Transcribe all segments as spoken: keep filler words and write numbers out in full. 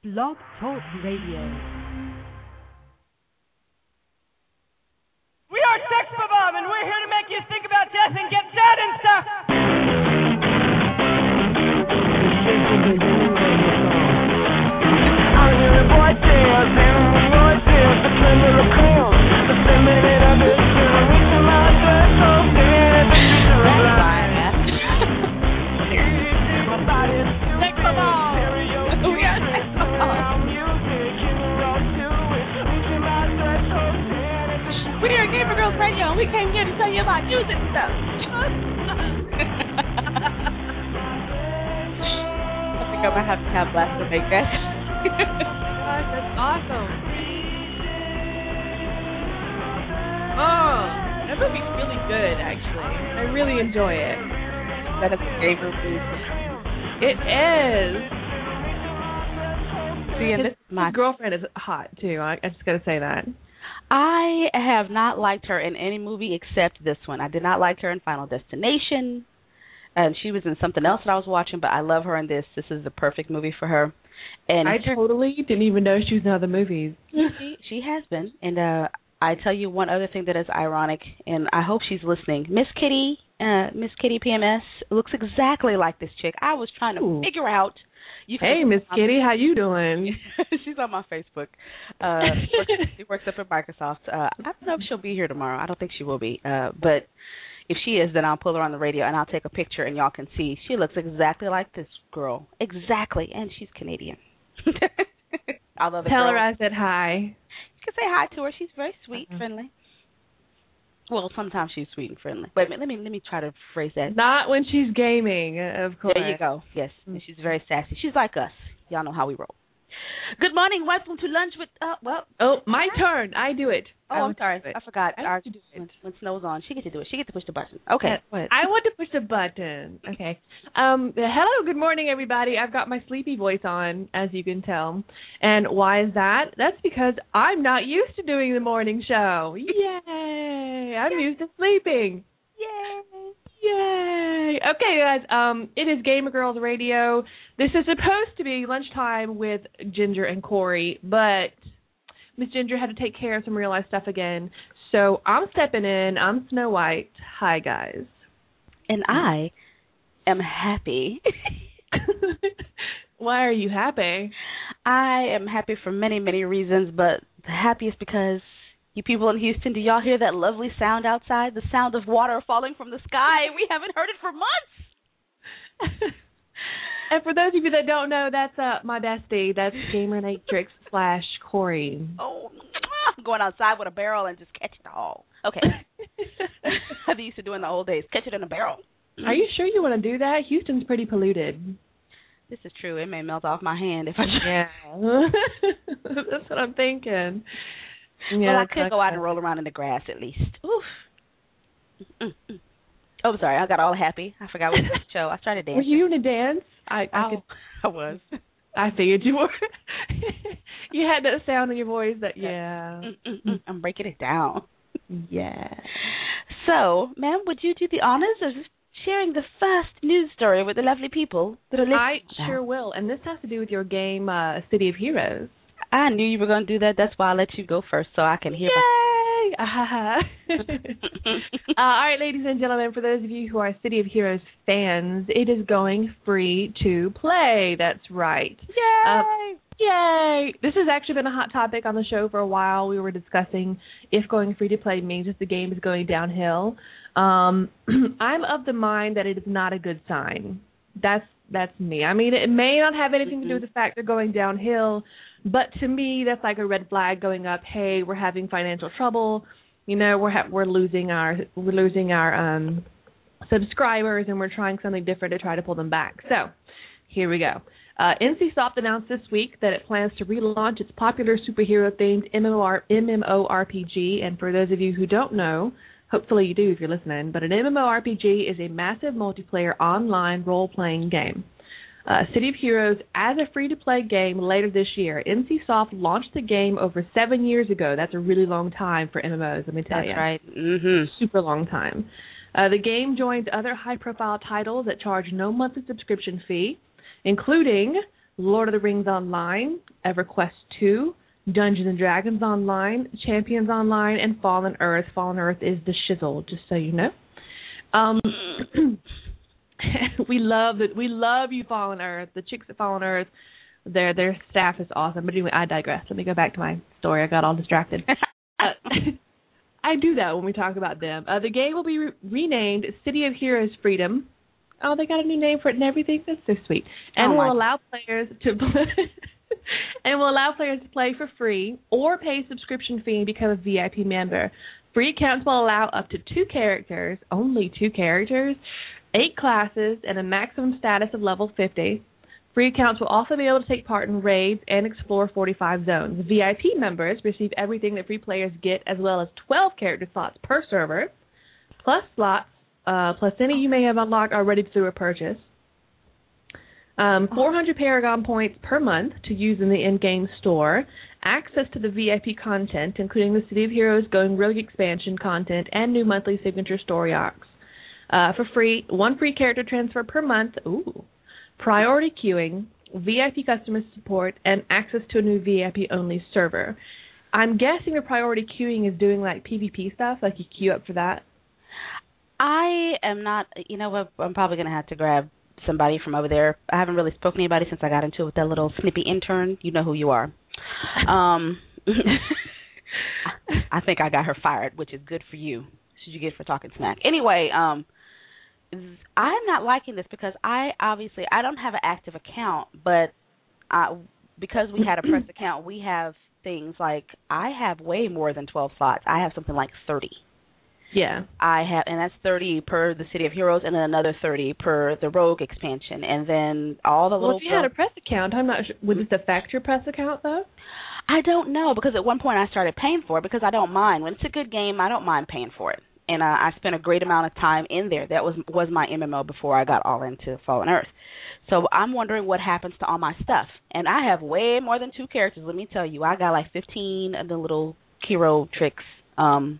Blog Talk Radio. We are Sex Bomb, and we're here to make you think about death and get sad and stuff. I'm hearing voices and voices, the criminal kills, the feminine of this generation, my threshold, and my body's Sex Bomb. We are Sex Bomb. We are Gamer Girls Radio, and we came here to tell you about music stuff. I think I'm going to have to have Blast to make that. Gosh, that's awesome. Oh, that movie's really good, actually. I really enjoy it. That is a favorite movie. It is. See, and His, this, my his girlfriend is hot, too. I, I just got to say that. I have not liked her in any movie except this one. I did not like her in Final Destination, and she was in something else that I was watching, but I love her in this. This is the perfect movie for her. And I totally didn't even know she was in other movies. she, she has been. And uh, I tell you one other thing that is ironic, and I hope she's listening. Miss Kitty, uh, Miss Kitty P M S looks exactly like this chick. I was trying to Ooh. figure out. You hey, Miss Kitty, how you doing? She's on my Facebook. Uh, she, works, she works up at Microsoft. Uh, I don't know if she'll be here tomorrow. I don't think she will be. Uh, but if she is, then I'll pull her on the radio and I'll take a picture and y'all can see. She looks exactly like this girl. Exactly. And she's Canadian. Although the Tell girl, her I said hi. You can say hi to her. She's very sweet, uh-huh. friendly. Well, sometimes she's sweet and friendly. Wait a minute, let me let me try to phrase that. Not when she's gaming, of course. There you go. Yes, mm-hmm. She's very sassy. She's like us. Y'all know how we roll. Good morning. Welcome to lunch with. Uh, well. Oh, my turn. I do it. Oh, I I'm sorry. I forgot. I Our, to do it. When, when Snow's on, she gets to do it. She gets to push the button. Okay. Uh, what? I want to push the button. Okay. Um. Hello. Good morning, everybody. I've got my sleepy voice on, as you can tell. And why is that? That's because I'm not used to doing the morning show. Yay! I'm Yay. used to sleeping. Yay! Yay! Okay, guys. Um. It is Gamer Girls Radio. This is supposed to be lunchtime with Ginger and Corey, but Miss Ginger had to take care of some real life stuff again. So I'm stepping in. I'm Snow White. Hi, guys. And I am happy. Why are you happy? I am happy for many, many reasons, but the happiest because you people in Houston, do y'all hear that lovely sound outside? The sound of water falling from the sky. We haven't heard it for months. And for those of you that don't know, that's uh, my bestie. That's Gamer Matrix slash Corey. Oh, I'm going outside with a barrel and just catch it all. Okay. I used to do in the old days. Catch it in a barrel. Are you sure you want to do that? Houston's pretty polluted. This is true. It may melt off my hand if I try. Yeah. That's what I'm thinking. Yeah, well, I could go out and roll around in the grass at least. Oof. Mm-mm. Oh, I'm sorry. I got all happy. I forgot what the show. I started dancing. Were you in a dance? I, I oh, could. I was. I figured you were. You had that sound in your voice that, yeah. Mm-mm-mm. I'm breaking it down. Yeah. So, ma'am, would you do the honors of sharing the first news story with the lovely people that are listening? I sure will. And this has to do with your game, uh, City of Heroes. I knew you were going to do that. That's why I let you go first so I can hear. Yay! My... uh, all right, ladies and gentlemen, for those of you who are City of Heroes fans, it is going free to play. That's right. Yay! Uh, yay! This has actually been a hot topic on the show for a while. We were discussing if going free to play means that the game is going downhill. Um, I'm of the mind that it is not a good sign. That's that's me. I mean, it may not have anything to do with the fact they're going downhill, but to me, that's like a red flag going up. Hey, we're having financial trouble. You know, we're ha- we're losing our we're losing our um, subscribers, and we're trying something different to try to pull them back. So, here we go. Uh, NCSoft announced this week that it plans to relaunch its popular superhero-themed MMORPG. And for those of you who don't know, hopefully you do if you're listening, but an MMORPG is a massive multiplayer online role-playing game. Uh, City of Heroes as a free-to-play game later this year. NCSoft launched the game over seven years ago. That's a really long time for M M Os, let me tell That's you. That's right. Mm-hmm. Super long time. Uh, the game joins other high-profile titles that charge no monthly subscription fee, including Lord of the Rings Online, EverQuest two, Dungeons and Dragons Online, Champions Online, and Fallen Earth. Fallen Earth is the shizzle, just so you know. Um, we love it. We love you, Fallen Earth. The chicks at Fallen Earth, their their staff is awesome. But anyway, I digress. Let me go back to my story. I got all distracted. uh, I do that when we talk about them. Uh, the game will be re- renamed City of Heroes Freedom. Oh, they got a new name for it and everything. That's so sweet. And oh will allow players to play and will allow players to play for free or pay a subscription fee and become a V I P member. Free accounts will allow up to two characters, only two characters, eight classes, and a maximum status of level fifty. Free accounts will also be able to take part in raids and explore forty-five zones. V I P members receive everything that free players get, as well as twelve character slots per server, plus slots, uh, plus any you may have unlocked already through a purchase. Um, four hundred Paragon points per month to use in the in-game store. Access to the V I P content, including the City of Heroes Going Rogue expansion content and new monthly signature story arcs. Uh, for free, one free character transfer per month. Ooh. Priority queuing, V I P customer support, and access to a new V I P-only server. I'm guessing the priority queuing is doing, like, PvP stuff, like you queue up for that. I am not, you know what, I'm probably going to have to grab somebody from over there. I haven't really spoken to anybody since I got into it with that little snippy intern. You know who you are. Um, I think I got her fired, which is good for you. Should you get for talking smack? Anyway, um, I'm not liking this because I obviously I don't have an active account, but I, because we had a press account, we have things like I have way more than twelve slots. I have something like thirty. Yeah. I have, and that's thirty per the City of Heroes, and then another thirty per the Rogue expansion, and then all the well, little. Well, if you had a press account, I'm not sure. Would this affect your press account though? I don't know, because at one point I started paying for it because I don't mind when it's a good game. I don't mind paying for it, and uh, I spent a great amount of time in there. That was was my M M O before I got all into Fallen Earth. So I'm wondering what happens to all my stuff, and I have way more than two characters. Let me tell you, I got like fifteen of the little hero tricks. Um,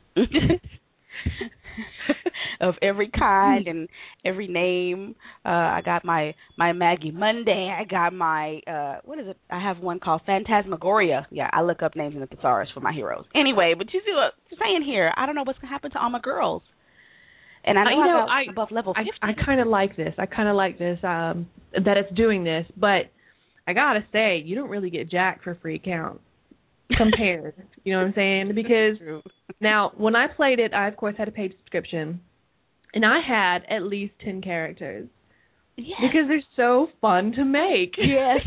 of every kind and every name. Uh, I got my, my Maggie Monday. I got my, uh, what is it? I have one called Phantasmagoria. Yeah, I look up names in the thesaurus for my heroes. Anyway, but you see what I'm saying here. I don't know what's going to happen to all my girls. And I know, uh, you I know got I, above level fifty. I, I kind of like this. I kind of like this, um, that it's doing this. But I got to say, you don't really get jack for free account. Compared, you know what I'm saying? Because now, when I played it, I, of course, had a paid subscription, and I had at least ten characters. Yes. Because they're so fun to make. Yes.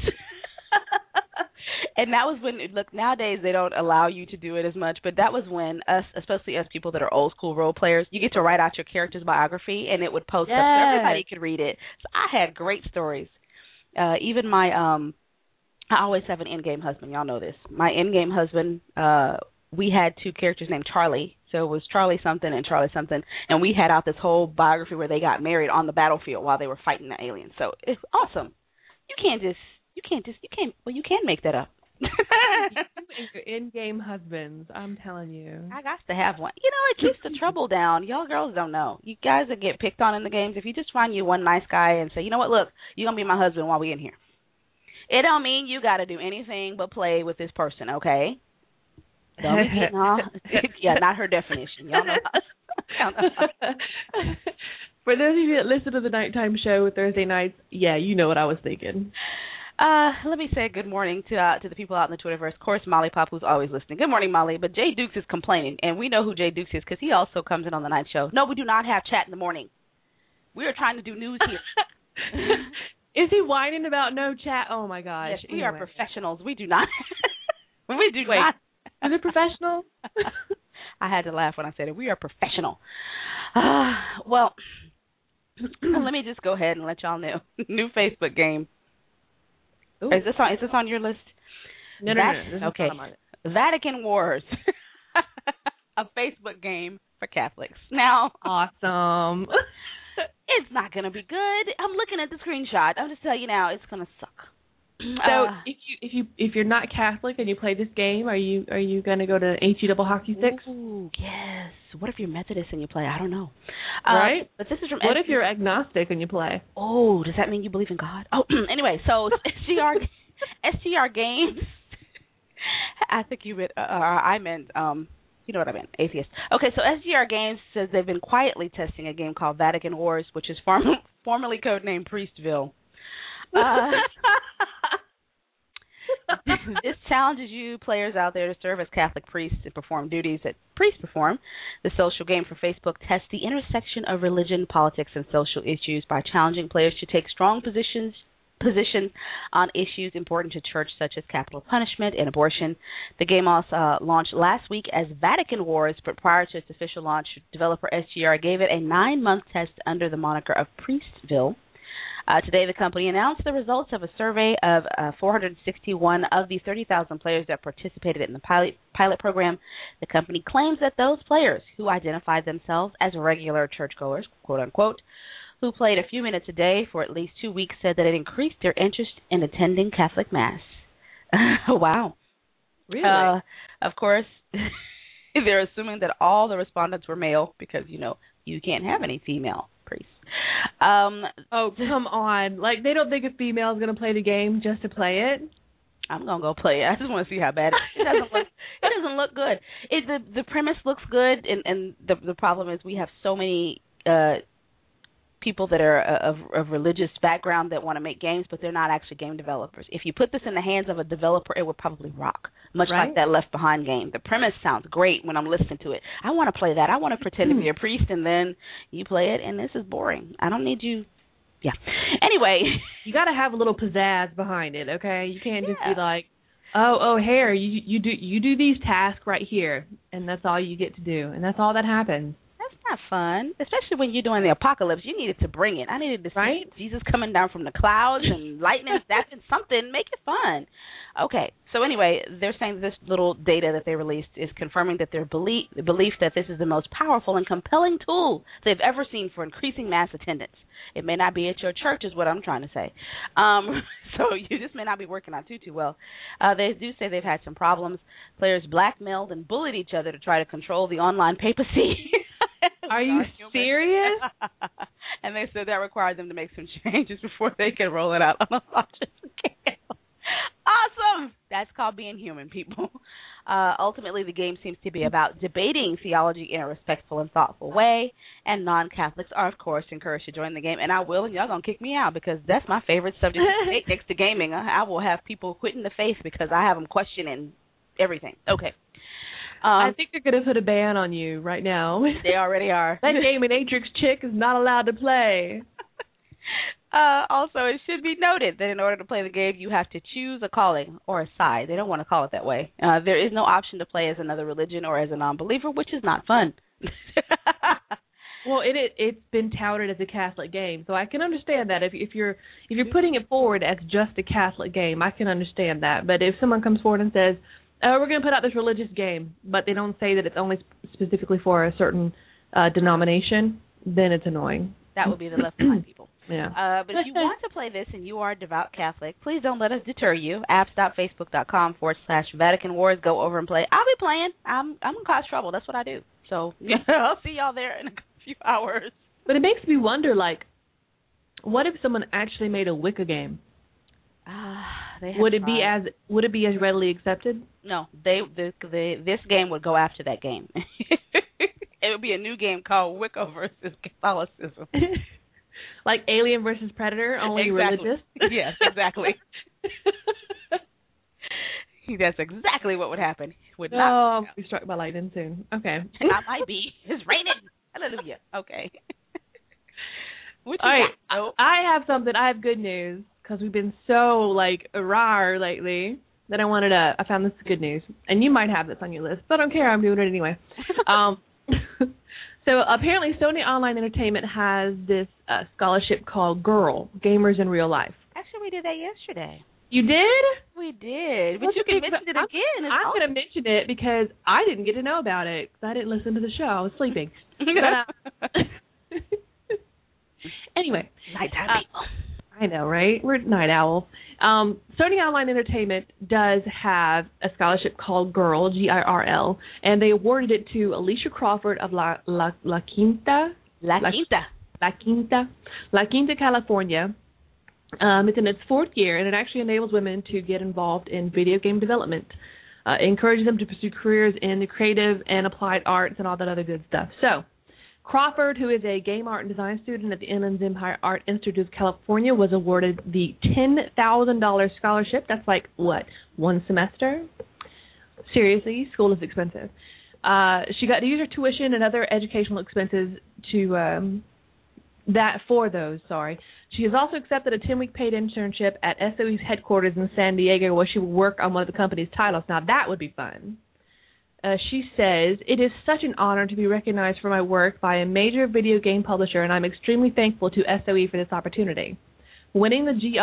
And that was when, look, nowadays they don't allow you to do it as much, but that was when us, especially us people that are old school role players, you get to write out your character's biography, and it would post yes. up so everybody could read it. So I had great stories. Uh, even my... um. I always have an in-game husband. Y'all know this. My in-game husband, uh, we had two characters named Charlie. So it was Charlie something and Charlie something. And we had out this whole biography where they got married on the battlefield while they were fighting the aliens. So it's awesome. You can't just, you can't just, you can't, well, you can make that up. Your in-game husbands, I'm telling you. I got to have one. You know, it keeps the trouble down. Y'all girls don't know. You guys that get picked on in the games, if you just find you one nice guy and say, you know what, look, you're going to be my husband while we in here. It don't mean you got to do anything but play with this person, okay? Don't be getting all, yeah, not her definition. Y'all know. Y'all know. For those of you that listen to the nighttime show Thursday nights, yeah, you know what I was thinking. Uh, let me say good morning to uh, to the people out in the Twitterverse. Of course, Molly Pop, who's always listening. Good morning, Molly. But Jay Dukes is complaining, and we know who Jay Dukes is because he also comes in on the night show. No, we do not have chat in the morning. We are trying to do news here. Is he whining about no chat? Oh, my gosh. Yes, we anyway. are professionals. We do not. we do Wait, not. Is it professional? I had to laugh when I said it. We are professional. Uh, well, let me just go ahead and let y'all know. New Facebook game. Ooh. Is this on? Is this on your list? No, no, That, no. no. Okay. Vatican Wars, a Facebook game for Catholics. Now, awesome. It's not going to be good. I'm looking at the screenshot. I'll just tell you now, it's going to suck. So uh, if you if you if you're not Catholic and you play this game, are you are you going to go to H E double hockey sticks? Ooh, yes. What if you're Methodist and you play? I don't know. Right. Uh, but this is from. What if you're agnostic and you play? Oh, does that mean you believe in God? Oh, anyway, so C R S G R Games. I think you meant, uh, I meant, um, you know what I meant, atheist. Okay, so S G R Games says they've been quietly testing a game called Vatican Wars, which is form- formerly codenamed Priestville. Uh, this challenges you players out there to serve as Catholic priests and perform duties that priests perform. The social game for Facebook tests the intersection of religion, politics, and social issues by challenging players to take strong positions positions on issues important to church, such as capital punishment and abortion. The game also uh, launched last week as Vatican Wars, but prior to its official launch, developer S G R gave it a nine-month test under the moniker of Priestville. Uh, today, the company announced the results of a survey of uh, four hundred sixty-one of the thirty thousand players that participated in the pilot, pilot program. The company claims that those players who identified themselves as regular churchgoers, quote-unquote, who played a few minutes a day for at least two weeks, said that it increased their interest in attending Catholic Mass. Wow. Really? Uh, of course, they're assuming that all the respondents were male because, you know, you can't have any female priests. Um, oh, come on. Like, they don't think a female is going to play the game just to play it? I'm going to go play it. I just want to see how bad it, it doesn't look. It doesn't look good. It, the, the premise looks good, and, and the, the problem is we have so many uh, people that are of, of religious background that want to make games, but they're not actually game developers. If you put this in the hands of a developer, it would probably rock, much right? like that Left Behind game. The premise sounds great when I'm listening to it. I want to play that. I want to pretend to be a priest, and then you play it, and this is boring. I don't need you. Yeah. Anyway. You got to have a little pizzazz behind it, okay? You can't just yeah. be like, oh, oh, here, you, you do you do these tasks right here, and that's all you get to do, and that's all that happens. Not fun, especially when you're doing the apocalypse. You needed to bring it. I needed to see right? Jesus coming down from the clouds and lightning, snapping something. Make it fun. Okay, so anyway, they're saying this little data that they released is confirming that their belief, the belief that this is the most powerful and compelling tool they've ever seen for increasing mass attendance. It may not be at your church is what I'm trying to say. Um, so you just may not be working out too, too well. Uh, they do say they've had some problems. Players blackmailed and bullied each other to try to control the online papacy. Are you serious? And they said that required them to make some changes before they could roll it out on a larger scale. Awesome! That's called being human, people. Uh, ultimately, the game seems to be about debating theology in a respectful and thoughtful way, and non-Catholics are, of course, encouraged to join the game, and I will, and y'all going to kick me out because that's my favorite subject to debate next to gaming. I will have people quitting the faith because I have them questioning everything. Okay. Um, I think they're going to put a ban on you right now. They already are. That Gaminatrix chick is not allowed to play. Uh, also, it should be noted that in order to play the game, you have to choose a calling or a side. They don't want to call it that way. Uh, there is no option to play as another religion or as a non-believer, which is not fun. Well, it, it it's been touted as a Catholic game, so I can understand that. If if you're if you're putting it forward as just a Catholic game, I can understand that. But if someone comes forward and says, oh, we're going to put out this religious game, but they don't say that it's only specifically for a certain uh, denomination, then it's annoying. That would be the Left Behind people. Yeah. Uh, but if you want to play this and you are a devout Catholic, please don't let us deter you. apps.facebook.com forward slash Vatican Wars. Go over and play. I'll be playing. I'm I'm going to cause trouble. That's what I do. So I'll see y'all there in a few hours. But it makes me wonder, like, what if someone actually made a Wicca game? Uh, would it tried. be as would it be as readily accepted? No, they the, the this game would go after that game. It would be a new game called Wicca versus Catholicism. Like Alien versus Predator, only exactly. religious? Yes, exactly. That's exactly what would happen. Would not oh, I'll be struck by lightning soon. Okay. I might be. It's raining. Hallelujah. Okay. What All you right. got? I have something. I have good news because we've been so, like, rar lately that I wanted to, I found this good news. And you might have this on your list, but I don't care. I'm doing it anyway. um, so apparently Sony Online Entertainment has this uh, scholarship called GIRL, Gamers in Real Life. Actually, we did that yesterday. You did? We did. But What's you can big, mention it I'm, again. It's I'm awesome. going to mention it because I didn't get to know about it because I didn't listen to the show. I was sleeping. but, uh, anyway. Nighttime uh, people. I know, right? We're night owls. Um, Sony Online Entertainment does have a scholarship called GIRL, G I R L, and they awarded it to Alicia Crawford of La, La, La Quinta. La La Quinta. La Quinta. La Quinta, California. Um, it's in its fourth year, and it actually enables women to get involved in video game development. Uh, it encourages them to pursue careers in the creative and applied arts and all that other good stuff. So, Crawford, who is a game art and design student at the Inland Empire Art Institute of California, was awarded the ten thousand dollars scholarship. That's like, what, one semester? Seriously, school is expensive. Uh, she got to use her tuition and other educational expenses to um, that for those. Sorry. She has also accepted a ten-week paid internship at S O E's headquarters in San Diego, where she will work on one of the company's titles. Now that would be fun. Uh, she says, "It is such an honor to be recognized for my work by a major video game publisher, and I'm extremely thankful to S O E for this opportunity. Winning the G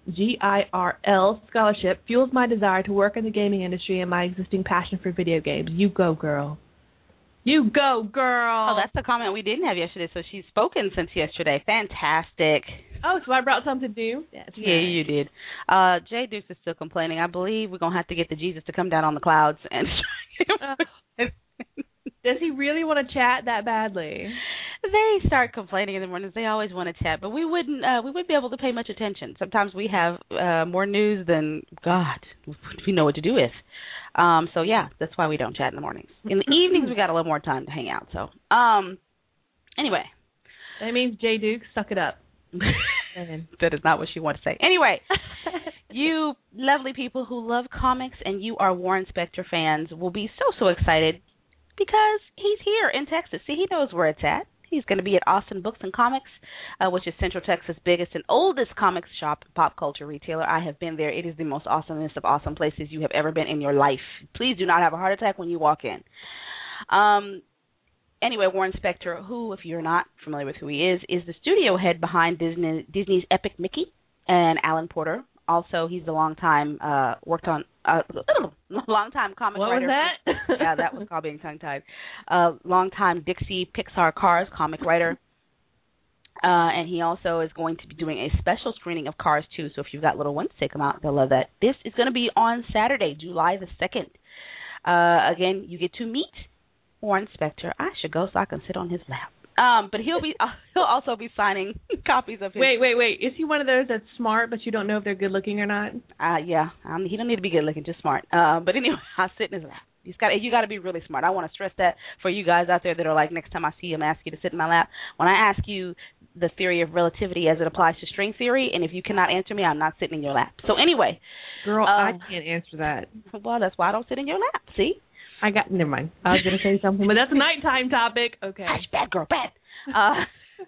I R L scholarship fuels my desire to work in the gaming industry and my existing passion for video games." You go, girl. You go, girl. Oh, that's the comment we didn't have yesterday, so she's spoken since yesterday. Fantastic. Oh, so I brought something new? That's yeah, right. You did. Uh, Jay Dukes is still complaining. I believe we're going to have to get the Jesus to come down on the clouds. and. uh, does he really want to chat that badly? They start complaining in the mornings. They always want to chat, but we wouldn't uh, we wouldn't be able to pay much attention. Sometimes we have uh, more news than, God, we know what to do with. Um, so, yeah, that's why we don't chat in the mornings. In the evenings, we got a little more time to hang out. So, um, anyway. That means Jay Duke, suck it up. That is not what she wanted to say. Anyway, you lovely people who love comics and you are Warren Spector fans will be so, so excited because he's here in Texas. See, he knows where it's at. He's going to be at Austin Books and Comics, uh, which is Central Texas' biggest and oldest comics shop and pop culture retailer. I have been there. It is the most awesomest of awesome places you have ever been in your life. Please do not have a heart attack when you walk in. Um, anyway, Warren Spector, who, if you're not familiar with who he is, is the studio head behind Disney, Disney's Epic Mickey and Alan Porter. Also, he's the longtime, uh, worked on, uh, longtime comic what writer. What was that? Yeah, that was called being tongue-tied. Uh, longtime Dixie Pixar Cars comic writer. Uh, and he also is going to be doing a special screening of Cars two, so if you've got little ones, take them out. They'll love that. This is going to be on Saturday, July the second. Uh, again, you get to meet Warren Spector. I should go so I can sit on his lap. Um, but he'll be uh, he'll also be signing copies of his. Wait, wait, wait. Is he one of those that's smart, but you don't know if they're good looking or not? Uh, yeah. Um, he don't need to be good looking, just smart. Uh, but anyway, I'll sit in his lap. He's got you got to be really smart. I want to stress that for you guys out there that are like, next time I see him, ask you to sit in my lap. When I ask you the theory of relativity as it applies to string theory, and if you cannot answer me, I'm not sitting in your lap. So anyway, girl, uh, I can't answer that. Well, that's why I don't sit in your lap. See. I got, never mind. I was going to say something, but that's a nighttime topic. Okay. Gosh, bad girl, bad. Uh,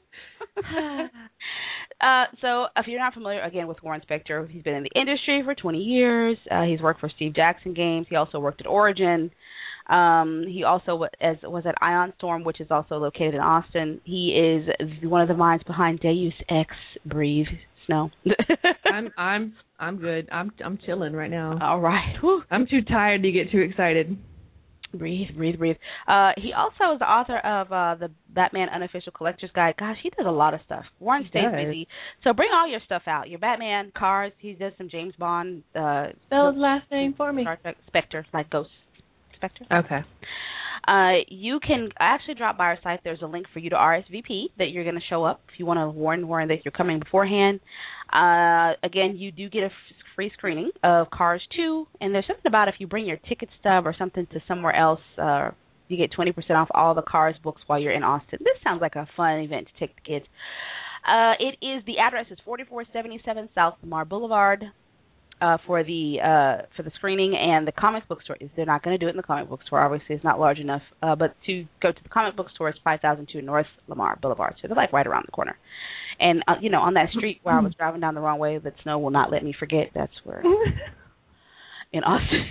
uh, so if you're not familiar, again, with Warren Spector, he's been in the industry for twenty years. Uh, he's worked for Steve Jackson Games. He also worked at Origin. Um, he also was, as, was at Ion Storm, which is also located in Austin. He is one of the minds behind Deus Ex Breathe Snow. I'm I'm I'm good. I'm I'm chilling right now. All right. Whew. I'm too tired to get too excited. Breathe, breathe, breathe. Uh, he also is the author of uh, the Batman Unofficial Collector's Guide. Gosh, he does a lot of stuff. Warren stays busy. So bring all your stuff out. Your Batman, Cars. He does some James Bond. Uh, Spell his last name for me. Star Trek, Spectre, like Ghost Spectre. Okay. Uh, you can actually drop by our site. There's a link for you to R S V P that you're going to show up if you want to warn Warren that you're coming beforehand. Uh, again, you do get a f- free screening of Cars two, and there's something about if you bring your ticket stub or something to somewhere else, uh, you get twenty percent off all the Cars books while you're in Austin. This sounds like a fun event to take the kids. Uh, it is, the address is forty-four seventy-seven South Lamar Boulevard. Uh, for the uh, for the screening, and the comic book store, they're not going to do it in the comic book store. Obviously, it's not large enough. Uh, but to go to the comic book store, it's five thousand two North Lamar Boulevard. So they're like right around the corner. And uh, you know, on that street where I was driving down the wrong way, that snow will not let me forget. That's where in Austin.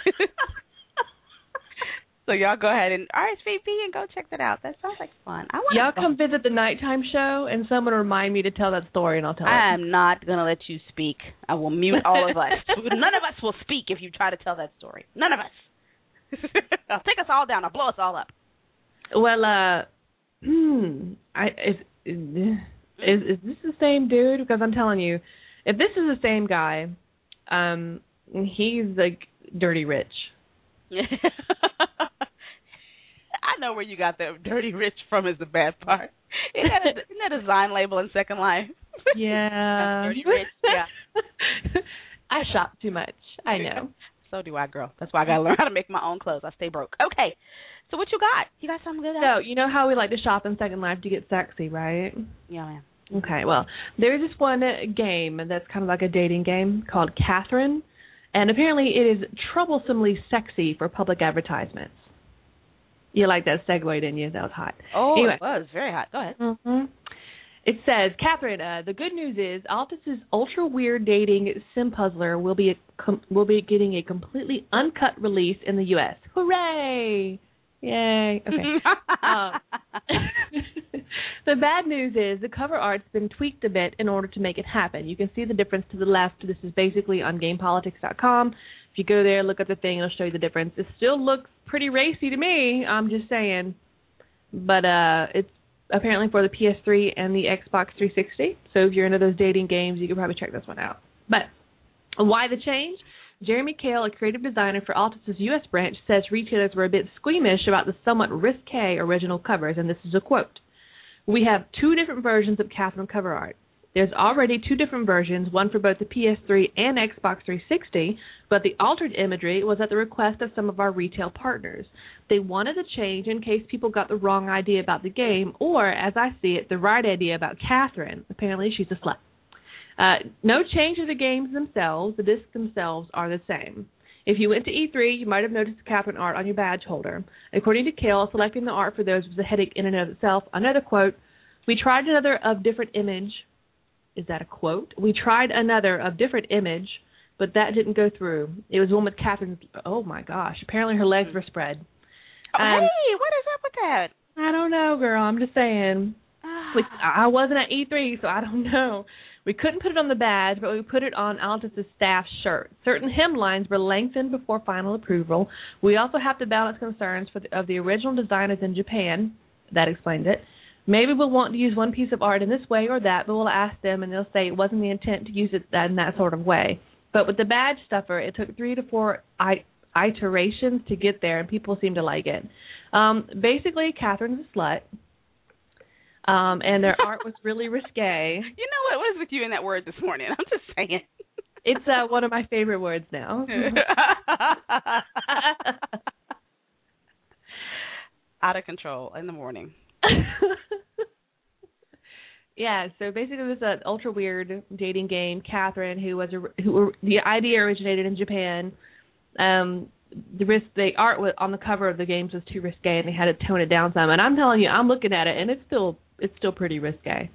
So y'all go ahead and R S V P and go check that out. That sounds like fun. I want y'all come visit the nighttime show, and someone remind me to tell that story, and I'll tell it. I am not going to let you speak. I will mute all of us. None of us will speak if you try to tell that story. None of us. I'll take us all down. I'll blow us all up. Well, uh, hmm, I is, is is this the same dude? Because I'm telling you, if this is the same guy, um, he's like dirty rich. I know where you got that dirty rich from is the bad part. Isn't that a, isn't that a Zine label in Second Life? Yeah. Dirty rich. Yeah. I shop too much. I know. So do I, girl. That's why I got to learn how to make my own clothes. I stay broke. Okay. So what you got? You got something good? So, you know how we like to shop in Second Life to get sexy, right? Yeah, man. Okay, well, there's this one game that's kind of like a dating game called Catherine, and apparently it is troublesomely sexy for public advertisements. You like that segue, didn't you? That was hot. Oh, anyway. It was very hot. Go ahead. Mm-hmm. It says, Catherine, uh, the good news is Altus's ultra weird dating sim puzzler will be a com- will be getting a completely uncut release in the U S. Hooray! Yay! Okay. uh, the bad news is the cover art's been tweaked a bit in order to make it happen. You can see the difference to the left. This is basically on game politics dot com. If you go there, look at the thing, it'll show you the difference. It still looks pretty racy to me. I'm just saying, but uh, it's apparently for the P S three and the Xbox three sixty. So if you're into those dating games, you can probably check this one out. But why the change? Jeremy Kale, a creative designer for Altus's U S branch, says retailers were a bit squeamish about the somewhat risque original covers, and this is a quote. We have two different versions of Catherine cover art. There's already two different versions, one for both the P S three and Xbox three sixty, but the altered imagery was at the request of some of our retail partners. They wanted the change in case people got the wrong idea about the game, or, as I see it, the right idea about Catherine. Apparently she's a slut. Uh, no change to the games themselves. The discs themselves are the same. If you went to E three, you might have noticed the Catherine art on your badge holder. According to Kale, selecting the art for those was a headache in and of itself. Another quote, we tried another of different image. Is that a quote? We tried another of different image, but that didn't go through. It was one with Catherine's, oh my gosh, apparently her legs were spread. Oh, um, hey, what is up with that? I don't know, girl. I'm just saying. Which, I wasn't at E three, so I don't know. We couldn't put it on the badge, but we put it on Altus's staff shirt. Certain hemlines were lengthened before final approval. We also have to balance concerns for the, of the original designers in Japan. That explains it. Maybe we'll want to use one piece of art in this way or that, but we'll ask them, and they'll say it wasn't the intent to use it in that sort of way. But with the badge stuffer, it took three to four I- iterations to get there, and people seem to like it. Um, basically, Catherine's a slut. Um, and their art was really risque. You know what was with you in that word this morning? I'm just saying. It's uh, one of my favorite words now. Out of control in the morning. Yeah, so basically this is an ultra weird dating game. Catherine, who was a, who the idea originated in Japan. Um, the risk, the art was, on the cover of the games was too risque, and they had to tone it down some. And I'm telling you, I'm looking at it, and it's still it's still pretty risque.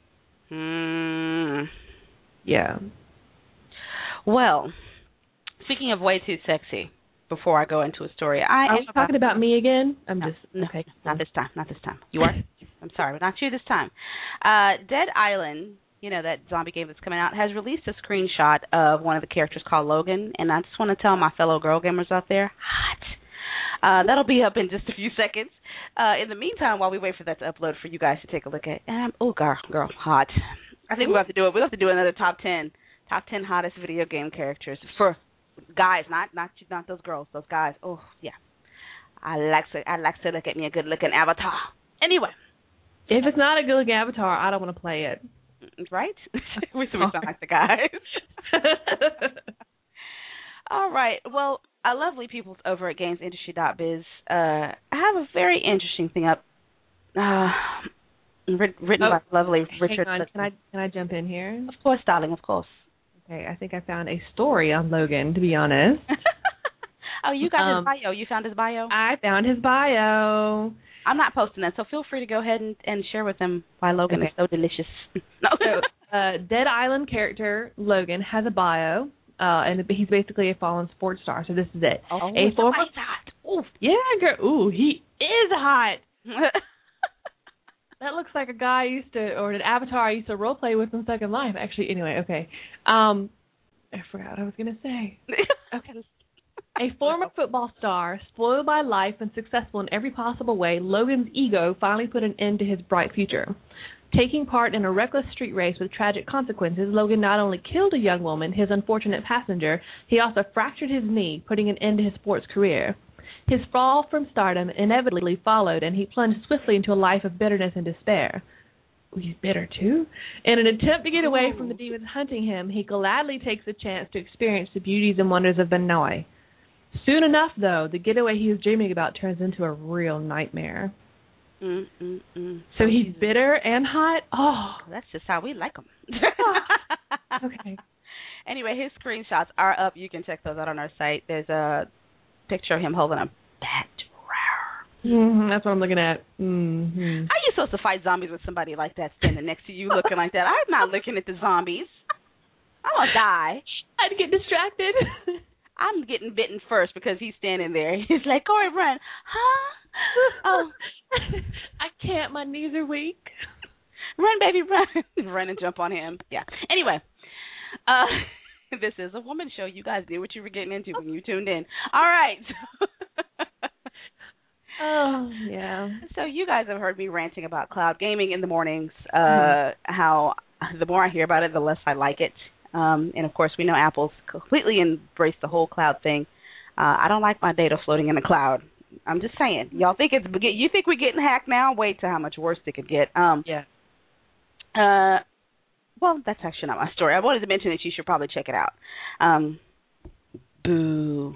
Hmm. Yeah. Well, speaking of way too sexy, before I go into a story, I are am you talking about, about me again? I'm no, just no, okay. Not this time. Not this time. You are. I'm sorry, but not you this time. Uh, Dead Island, you know, that zombie game that's coming out, has released a screenshot of one of the characters called Logan, and I just want to tell my fellow girl gamers out there, hot. Uh, that'll be up in just a few seconds. Uh, in the meantime, while we wait for that to upload for you guys to take a look at, um, oh, girl, girl, hot. I think we'll have to do it. We'll have to do another top ten, top ten hottest video game characters for guys, not not not those girls, those guys. Oh, yeah. I like to I like to look at me a good looking avatar. Anyway. If it's not a good looking avatar, I don't want to play it. Right? We sound like the guys. All right. Well, our lovely people over at games industry dot biz uh, have a very interesting thing up, uh, written oh, by lovely Richard. Hang on. Can I can I jump in here? Of course, darling. Of course. Okay. I think I found a story on Logan, to be honest. Oh, you got um, his bio. You found his bio? I found his bio. I'm not posting that, so feel free to go ahead and, and share with them why Logan okay. is so delicious. No. So, uh, Dead Island character Logan has a bio, uh, and he's basically a fallen sports star. So this is it. Oh, a former hot. Ooh. Yeah, girl. Ooh, he is hot. That looks like a guy I used to, or an avatar I used to role play with in Second Life. Actually, anyway, okay. Um, I forgot what I was gonna say. Okay. A former football star, spoiled by life and successful in every possible way, Logan's ego finally put an end to his bright future. Taking part in a reckless street race with tragic consequences, Logan not only killed a young woman, his unfortunate passenger, he also fractured his knee, putting an end to his sports career. His fall from stardom inevitably followed, and he plunged swiftly into a life of bitterness and despair. Ooh, he's bitter too. In an attempt to get away from the demons hunting him, he gladly takes a chance to experience the beauties and wonders of Vanoy. Soon enough, though, the getaway he was dreaming about turns into a real nightmare. Mm, mm, mm. So he's bitter and hot? Oh. That's just how we like him. Okay. Anyway, his screenshots are up. You can check those out on our site. There's a picture of him holding a bat. Mm-hmm, that's what I'm looking at. Mm-hmm. How are you supposed to fight zombies with somebody like that standing next to you looking like that? I'm not looking at the zombies. I'm going to die. I'd get distracted. I'm getting bitten first because he's standing there. He's like, Corey, run. Huh? Oh. I can't. My knees are weak. Run, baby, run. Run and jump on him. Yeah. Anyway, uh, this is a woman show. You guys knew what you were getting into when you tuned in. All right. Oh, yeah. So you guys have heard me ranting about cloud gaming in the mornings, uh, mm-hmm. how the more I hear about it, the less I like it. Um, and, of course, we know Apple's completely embraced the whole cloud thing. Uh, I don't like my data floating in the cloud. I'm just saying. Y'all think it's you think we're getting hacked now? Wait till how much worse it could get. Um, yeah. Uh, well, that's actually not my story. I wanted to mention that you should probably check it out. Um, boo.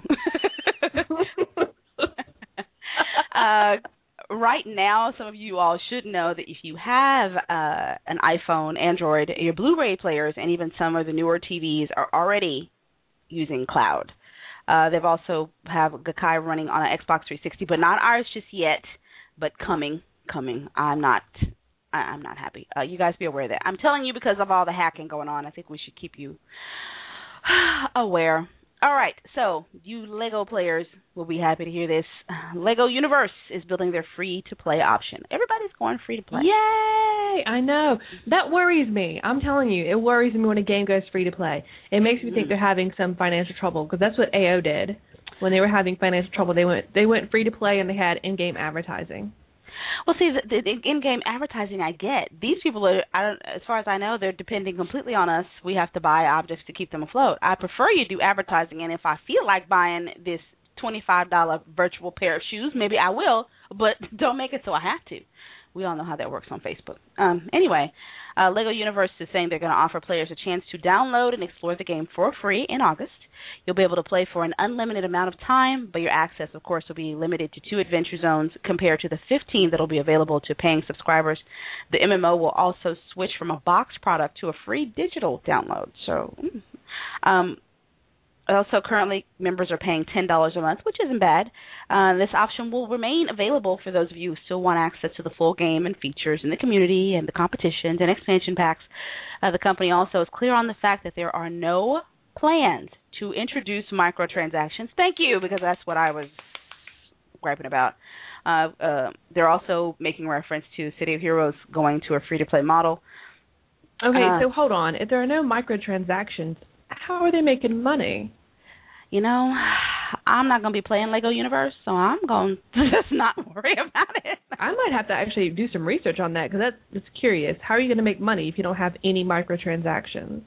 Uh, right now, some of you all should know that if you have uh, an iPhone, Android, your Blu-ray players, and even some of the newer T Vs are already using cloud. Uh, they've also have Gaikai running on an Xbox three sixty, but not ours just yet, but coming, coming. I'm not, I, I'm not happy. Uh, you guys be aware of that. I'm telling you because of all the hacking going on. I think we should keep you aware. All right, so you LEGO players will be happy to hear this. LEGO Universe is building their free-to-play option. Everybody's going free-to-play. Yay! I know. That worries me. I'm telling you, it worries me when a game goes free-to-play. It makes me mm. think they're having some financial trouble, because that's what A O did. When they were having financial trouble, they went they went free-to-play and they had in-game advertising. Well, see, the, the in-game advertising I get. These people are, I don't, as far as I know, they're depending completely on us. We have to buy objects to keep them afloat. I prefer you do advertising, and if I feel like buying this twenty-five dollars virtual pair of shoes, maybe I will, but don't make it so I have to. We all know how that works on Facebook. Um, anyway, uh, LEGO Universe is saying they're going to offer players a chance to download and explore the game for free in August. You'll be able to play for an unlimited amount of time, but your access, of course, will be limited to two adventure zones compared to the fifteen that will be available to paying subscribers. The M M O will also switch from a box product to a free digital download. So, um, also, currently, members are paying ten dollars a month, which isn't bad. Uh, this option will remain available for those of you who still want access to the full game and features in the community and the competitions and expansion packs. Uh, the company also is clear on the fact that there are no plans to introduce microtransactions. Thank you, because that's what I was griping about. Uh, uh, they're also making reference to City of Heroes going to a free-to-play model. Okay, uh, so hold on. If there are no microtransactions, how are they making money? You know, I'm not going to be playing LEGO Universe, so I'm going to just not worry about it. I might have to actually do some research on that, because that's, that's curious. How are you going to make money if you don't have any microtransactions?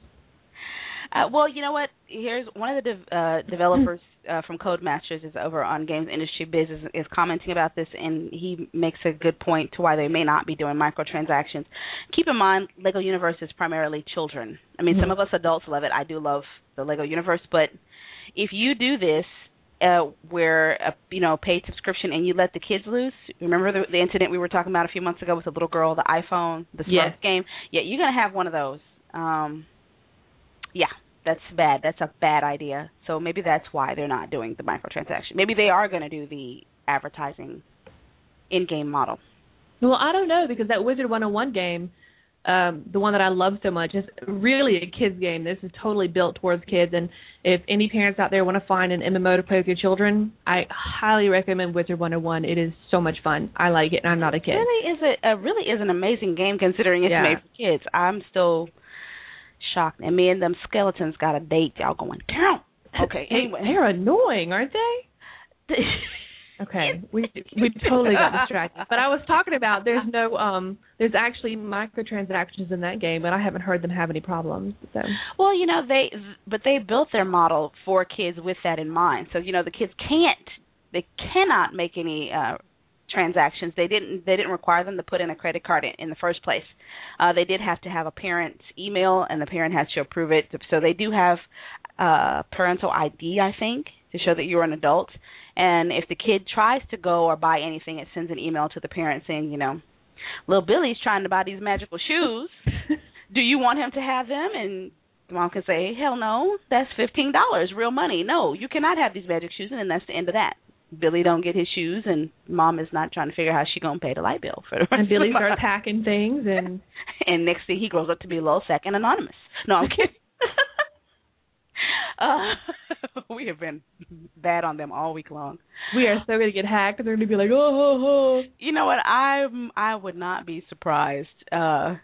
Uh, well, you know what? Here's one of the de- uh, developers uh, from Codemasters is over on Games Industry Biz is, is commenting about this, and he makes a good point to why they may not be doing microtransactions. Keep in mind, LEGO Universe is primarily children. I mean, mm-hmm. some of us adults love it. I do love the LEGO Universe, but if you do this uh, where, a, you know, paid subscription and you let the kids loose, remember the, the incident we were talking about a few months ago with the little girl, the iPhone, the Smurf yes. game? Yeah, you're going to have one of those. Um, yeah, that's bad. That's a bad idea. So maybe that's why they're not doing the microtransaction. Maybe they are going to do the advertising in-game model. Well, I don't know, because that Wizard one oh one game, um, the one that I love so much, is really a kids game. This is totally built towards kids, and if any parents out there want to find an M M O to play with your children, I highly recommend Wizard one oh one. It is so much fun. I like it, and I'm not a kid. It really is a, a really is an amazing game considering it's yeah. made for kids. I'm still shocked. And me and them skeletons got a date. Y'all going, down. Okay, anyway. They're annoying, aren't they? Okay, we we totally got distracted. But I was talking about there's no um there's actually microtransactions in that game, but I haven't heard them have any problems. So. Well, you know, they but they built their model for kids with that in mind. So, you know, the kids can't they cannot make any uh transactions, they didn't they didn't require them to put in a credit card in, in the first place. Uh, they did have to have a parent's email, and the parent has to approve it. So they do have uh, parental I D, I think, to show that you're an adult. And if the kid tries to go or buy anything, it sends an email to the parent saying, you know, little Billy's trying to buy these magical shoes. Do you want him to have them? And mom can say, hell no, that's fifteen dollars, real money. No, you cannot have these magic shoes, and then that's the end of that. Billy don't get his shoes, and mom is not trying to figure out how she going to pay the light bill for the rest And Billy of the starts hacking things. And and next thing he grows up to be low sec and anonymous. No, I'm kidding. uh, we have been bad on them all week long. We are so going to get hacked, and they're going to be like, oh, oh, oh. You know what? I I would not be surprised. Uh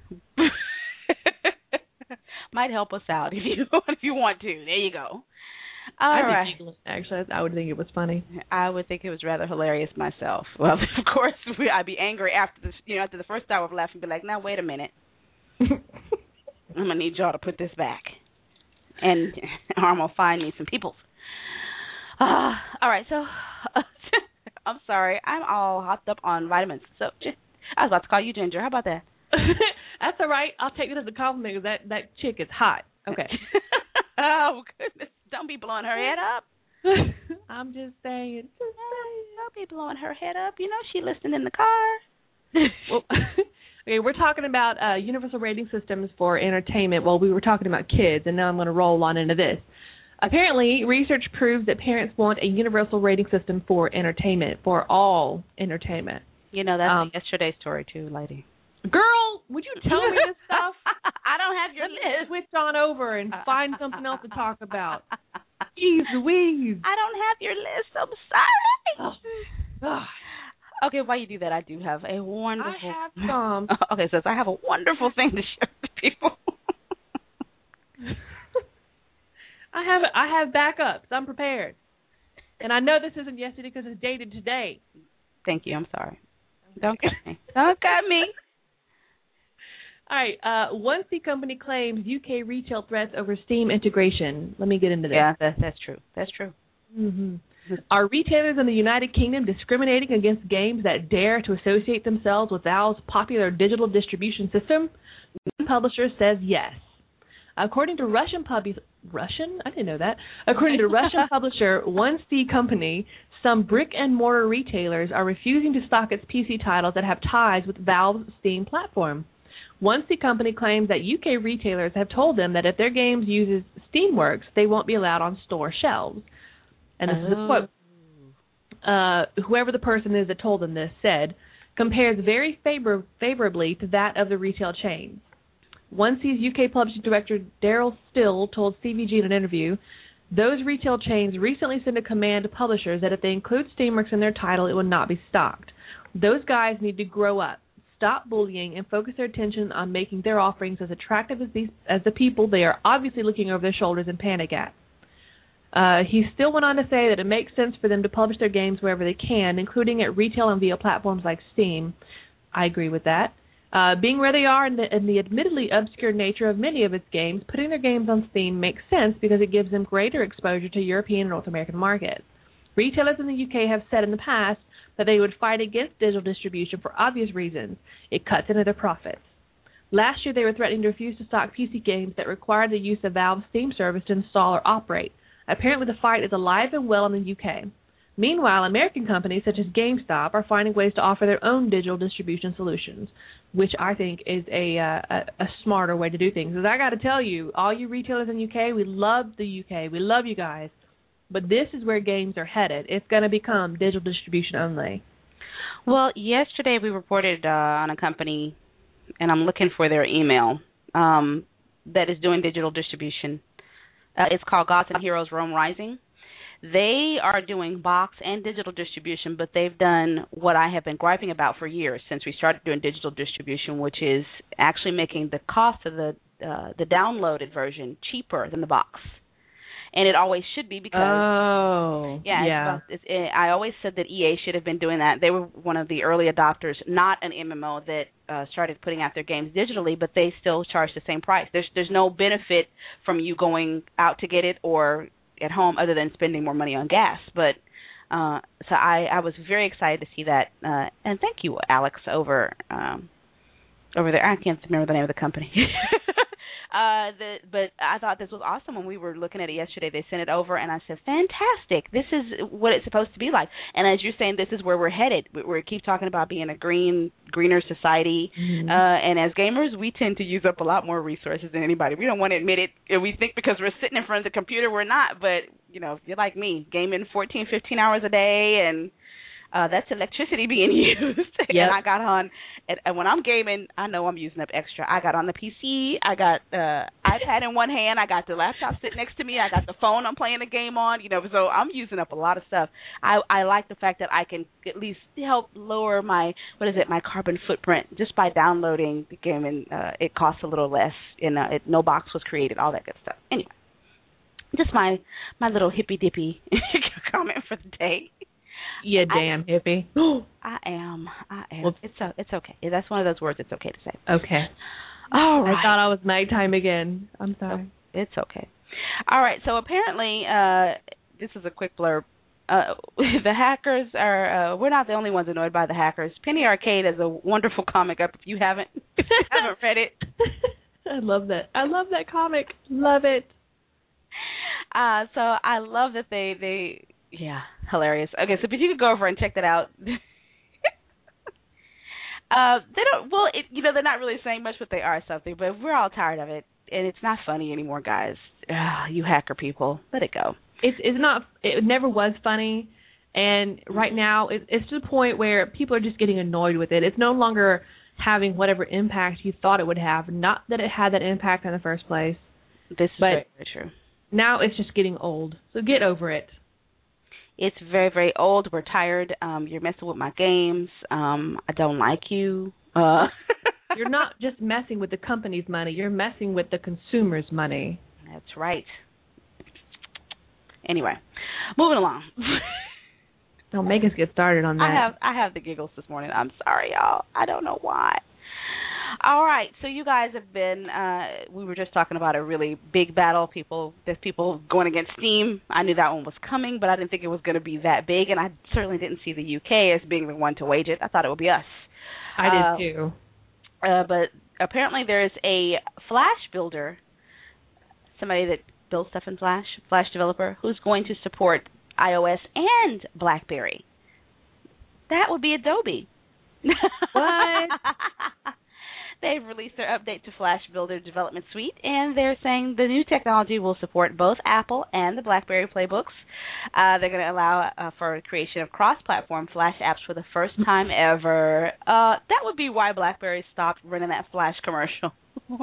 Might help us out if you if you want to. There you go. All I'd right. be, actually, I would think it was funny. I would think it was rather hilarious myself. Well, of course, we, I'd be angry after the you know after the first hour of laughing, be like, now wait a minute, I'm gonna need y'all to put this back, and I'm gonna find me some people. Uh, all right, so I'm sorry, I'm all hopped up on vitamins. So I was about to call you Ginger. How about that? That's all right. I'll take it as a compliment because that, that chick is hot. Okay. Oh, goodness. Don't be blowing her head up. I'm just saying. Just saying. Don't be blowing her head up. You know she listening in the car. Well, okay, we're talking about uh, universal rating systems for entertainment. Well, we were talking about kids, and now I'm going to roll on into this. Apparently, research proves that parents want a universal rating system for entertainment, for all entertainment. You know, that's um, yesterday's story, too, lady. Girl, would you tell me this stuff? I don't have your list. Switch on over and find something else to talk about. Jeez Louise. I don't have your list. I'm sorry. Oh. Okay, while you do that, I do have a wonderful... I have some. Okay, so I have a wonderful thing to share with people. I have I have backups. I'm prepared. And I know this isn't yesterday because it's dated today. Thank you. I'm sorry. Don't cut me. Don't cut me. All right. Uh, one C company claims U K retail threats over Steam integration. Let me get into this. Yeah, that, that's true. That's true. Mm-hmm. Are retailers in the United Kingdom discriminating against games that dare to associate themselves with Valve's popular digital distribution system? One publisher says yes. According to Russian puppies, Russian? I didn't know that. According to Russian publisher one C Company, some brick-and-mortar retailers are refusing to stock its P C titles that have ties with Valve's Steam platform. one C Company claims that U K retailers have told them that if their games uses Steamworks, they won't be allowed on store shelves. And this oh. is a quote. Uh, whoever the person is that told them this said, compares very favor- favorably to that of the retail chains. one C's U K publishing director Daryl Still told C V G in an interview, those retail chains recently sent a command to publishers that if they include Steamworks in their title, it will not be stocked. Those guys need to grow up, stop bullying, and focus their attention on making their offerings as attractive as these as the people they are obviously looking over their shoulders and panic at. Uh, he still went on to say that it makes sense for them to publish their games wherever they can, including at retail and via platforms like Steam. I agree with that. Uh, being where they are in the, in the admittedly obscure nature of many of its games, putting their games on Steam makes sense because it gives them greater exposure to European and North American markets. Retailers in the U K have said in the past that they would fight against digital distribution for obvious reasons. It cuts into their profits. Last year, they were threatening to refuse to stock P C games that required the use of Valve's Steam service to install or operate. Apparently, the fight is alive and well in the U K. Meanwhile, American companies such as GameStop are finding ways to offer their own digital distribution solutions, which I think is a uh, a, a smarter way to do things. Because I got to tell you, all you retailers in the U K, we love the U K. We love you guys. But this is where games are headed. It's going to become digital distribution only. Well, yesterday we reported uh, on a company, and I'm looking for their email, um, that is doing digital distribution. Uh, it's called Gods and Heroes Rome Rising. They are doing box and digital distribution, but they've done what I have been griping about for years since we started doing digital distribution, which is actually making the cost of the uh, the downloaded version cheaper than the box. And it always should be because oh yeah, yeah. It's, it's, I always said that E A should have been doing that. They were one of the early adopters, not an M M O that uh, started putting out their games digitally, but they still charge the same price. There's there's no benefit from you going out to get it or at home other than spending more money on gas. But Uh, so I, I was very excited to see that. Uh, and thank you, Alex, over um, over there. I can't remember the name of the company. uh, the, but I thought this was awesome when we were looking at it yesterday. They sent it over, and I said, fantastic. This is what it's supposed to be like. And as you're saying, this is where we're headed. We, we keep talking about being a green, greener society. Mm-hmm. Uh, and as gamers, we tend to use up a lot more resources than anybody. We don't want to admit it. We think because we're sitting in front of the computer, we're not. But, you know, you're like me, gaming fourteen, fifteen hours a day, and Uh, that's electricity being used. Yep. And I got on, and, and when I'm gaming, I know I'm using up extra. I got on the P C. I got the uh, iPad in one hand. I got the laptop sitting next to me. I got the phone I'm playing the game on. You know, so I'm using up a lot of stuff. I, I like the fact that I can at least help lower my, what is it, my carbon footprint just by downloading the game, and uh, it costs a little less. And uh, it, no box was created, all that good stuff. Anyway, just my, my little hippy-dippy comment for the day. Yeah, damn I, hippie. I am. I am. Well, it's a, it's okay. That's one of those words it's okay to say. Okay. All right. I thought I was nighttime again. I'm sorry. It's okay. All right. So apparently, uh, this is a quick blurb. Uh, the hackers are. Uh, we're not the only ones annoyed by the hackers. Penny Arcade is a wonderful comic up. If you haven't, if you haven't read it, I love that. I love that comic. Love it. Uh, so I love that they they. Yeah, hilarious. Okay, so if you could go over and check that out. uh, they don't. Well, it, you know, they're not really saying much, but they are something. But we're all tired of it, and it's not funny anymore, guys. Ugh, you hacker people, let it go. It's it's not. It never was funny, and right now it, it's to the point where people are just getting annoyed with it. It's no longer having whatever impact you thought it would have. Not that it had that impact in the first place. This is very, very true. Now it's just getting old. So get over it. It's very, very old. We're tired. Um, you're messing with my games. Um, I don't like you. Uh. You're not just messing with the company's money. You're messing with the consumer's money. That's right. Anyway, moving along. Don't make us get started on that. I have I have the giggles this morning. I'm sorry, y'all. I don't know why. All right, so you guys have been, uh, we were just talking about a really big battle. People, there's people going against Steam. I knew that one was coming, but I didn't think it was going to be that big, and I certainly didn't see the U K as being the one to wage it. I thought it would be us. I uh, did too. Uh, but apparently there is a Flash builder, somebody that builds stuff in Flash, Flash developer, who's going to support iOS and BlackBerry. That would be Adobe. What? They've released their update to Flash Builder Development Suite, and they're saying the new technology will support both Apple and the BlackBerry playbooks. Uh, they're going to allow uh, for the creation of cross-platform Flash apps for the first time ever. Uh, that would be why BlackBerry stopped running that Flash commercial.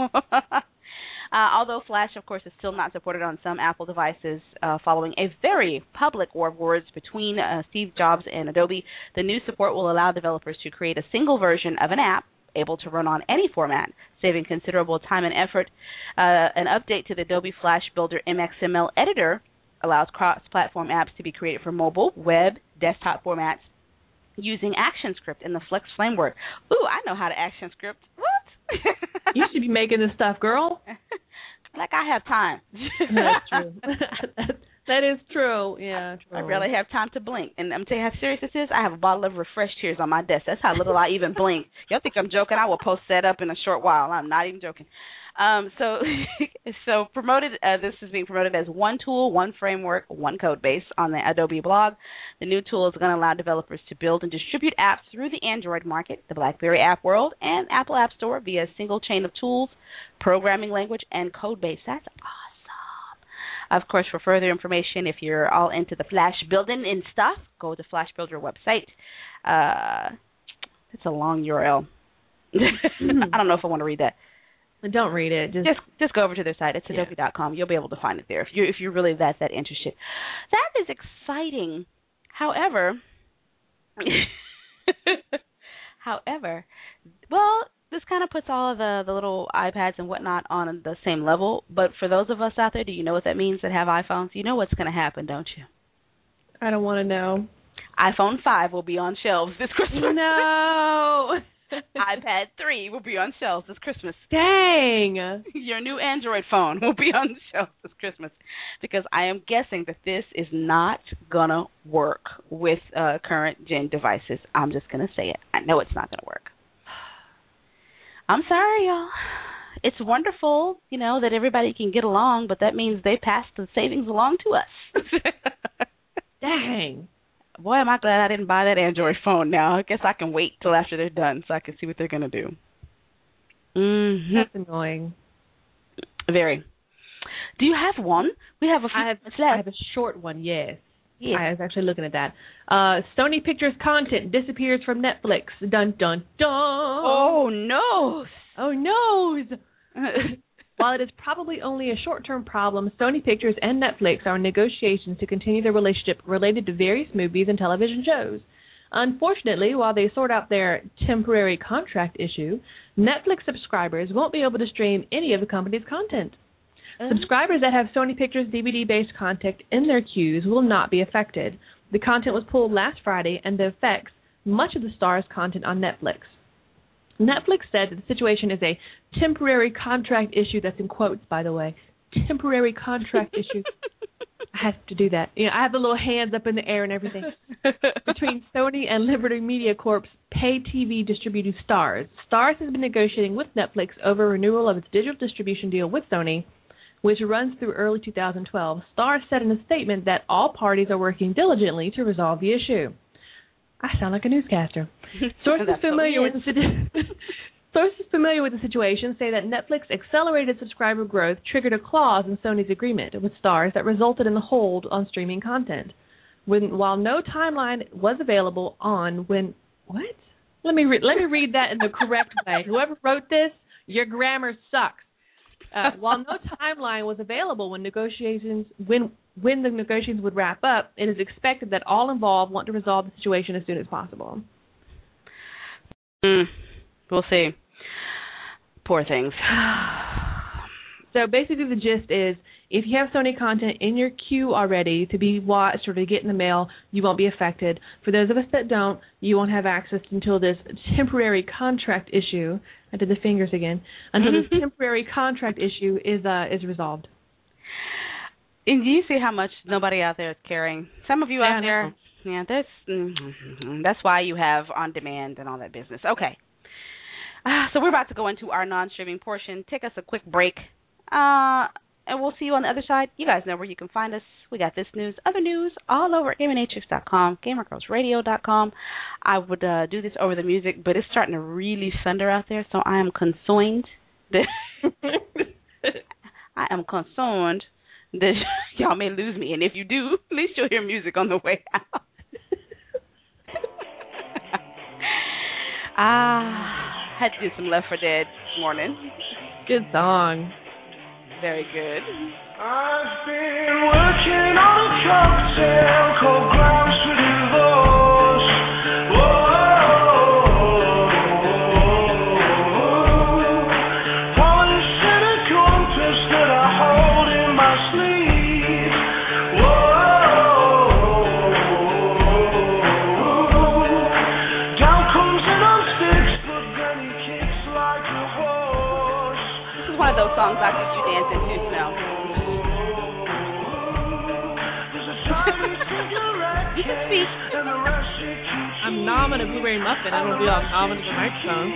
Uh, although Flash, of course, is still not supported on some Apple devices, uh, following a very public war of words between uh, Steve Jobs and Adobe, the new support will allow developers to create a single version of an app able to run on any format, saving considerable time and effort. Uh, an update to the Adobe Flash Builder M X M L editor allows cross-platform apps to be created for mobile, web, desktop formats using ActionScript in the Flex framework. Ooh, I know how to ActionScript. What? You should be making this stuff, girl. Like I have time. That's true. That is true. Yeah, true. I barely have time to blink. And I'm telling you how serious this is. I have a bottle of Refresh Tears on my desk. That's how little I even blink. Y'all think I'm joking? I will post that up in a short while. I'm not even joking. Um, so, so promoted. Uh, this is being promoted as one tool, one framework, one code base on the Adobe blog. The new tool is going to allow developers to build and distribute apps through the Android market, the BlackBerry App World, and Apple App Store via a single chain of tools, programming language, and code base. That's awesome. Of course, for further information, if you're all into the Flash building and stuff, go to the Flash Builder website. Uh, it's a long U R L. I don't know if I want to read that. Don't read it. Just just, just go over to their site. It's adobe dot com. You'll be able to find it there if you're if you're really that that interested. That is exciting. However, however, well, this kind of puts all of the the little iPads and whatnot on the same level. But for those of us out there, do you know what that means that have iPhones? You know what's going to happen, don't you? I don't want to know. iPhone five will be on shelves this Christmas. No. iPad three will be on shelves this Christmas. Dang. Your new Android phone will be on shelves this Christmas because I am guessing that this is not going to work with uh, current gen devices. I'm just going to say it. I know it's not going to work. I'm sorry, y'all. It's wonderful, you know, that everybody can get along, but that means they pass the savings along to us. Dang. Boy, am I glad I didn't buy that Android phone now. I guess I can wait till after they're done so I can see what they're going to do. Mm-hmm. That's annoying. Very. Do you have one? We have a few I have, minutes left. I have a short one, yes. Yes. I was actually looking at that. Uh, Sony Pictures content disappears from Netflix. Dun, dun, dun. Oh, no. Oh, no. While it is probably only a short-term problem, Sony Pictures and Netflix are in negotiations to continue their relationship related to various movies and television shows. Unfortunately, while they sort out their temporary contract issue, Netflix subscribers won't be able to stream any of the company's content. Uh-huh. Subscribers that have Sony Pictures D V D-based content in their queues will not be affected. The content was pulled last Friday and affects much of the Starz content on Netflix. Netflix said that the situation is a temporary contract issue. That's in quotes, by the way. Temporary contract issue. I have to do that. You know, I have the little hands up in the air and everything. Between Sony and Liberty Media Corp's pay T V distributing Starz. Starz has been negotiating with Netflix over renewal of its digital distribution deal with Sony, which runs through early two thousand twelve. Starz said in a statement that all parties are working diligently to resolve the issue. I sound like a newscaster. Sources familiar with the sources familiar with the situation say that Netflix accelerated subscriber growth triggered a clause in Sony's agreement with Starz that resulted in a hold on streaming content. When, while no timeline was available on when what? Let me re- let me read that in the correct way. Whoever wrote this, your grammar sucks. Uh, while no timeline was available when negotiations when when the negotiations would wrap up, it is expected that all involved want to resolve the situation as soon as possible. Mm, we'll see. Poor things. So basically the gist is, if you have Sony content in your queue already to be watched or to get in the mail, you won't be affected. For those of us that don't, you won't have access until this temporary contract issue, I did the fingers again, until this temporary contract issue is uh, is resolved. And do you see how much nobody out there is caring? Some of you yeah, out there, yeah, that's, mm-hmm, that's why you have on demand and all that business. Okay. Uh, so we're about to go into our non-streaming portion. Take us a quick break. Uh, and we'll see you on the other side. You guys know where you can find us. We got this news, other news, all over gamernatrix dot com, gamer girls radio dot com. I would uh, do this over the music, but it's starting to really thunder out there, so I am concerned that I am concerned that y'all may lose me. And if you do, at least you'll hear music on the way out. Ah, had to do some Left four Dead this morning. Good song. Very good. I've been working on a cocktail called Grounds for Divorce. Whoa, polishing a compass that I hold in my sleeve. Whoa, down comes it on sticks, but then he kicks like a horse. This is one of those songs I could you dance into now. You can speak. I'm nominal Blueberry Muffin. I don't do all nominal the microphone.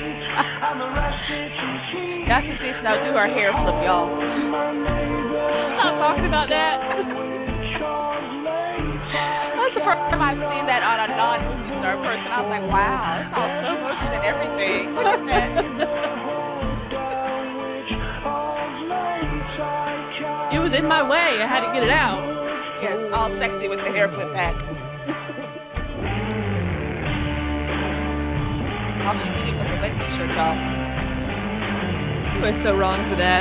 Y'all can see now do our hair flip, y'all. Stop talking about that. That's the first time I've seen that on a non-movie star person. I was like, wow, it's all slow motion and everything. Look at that. It was in my way. I had to get it out. Yes, all sexy with the hair flip back. I'll be eating with the wet t-shirt, y'all. You are so wrong for that.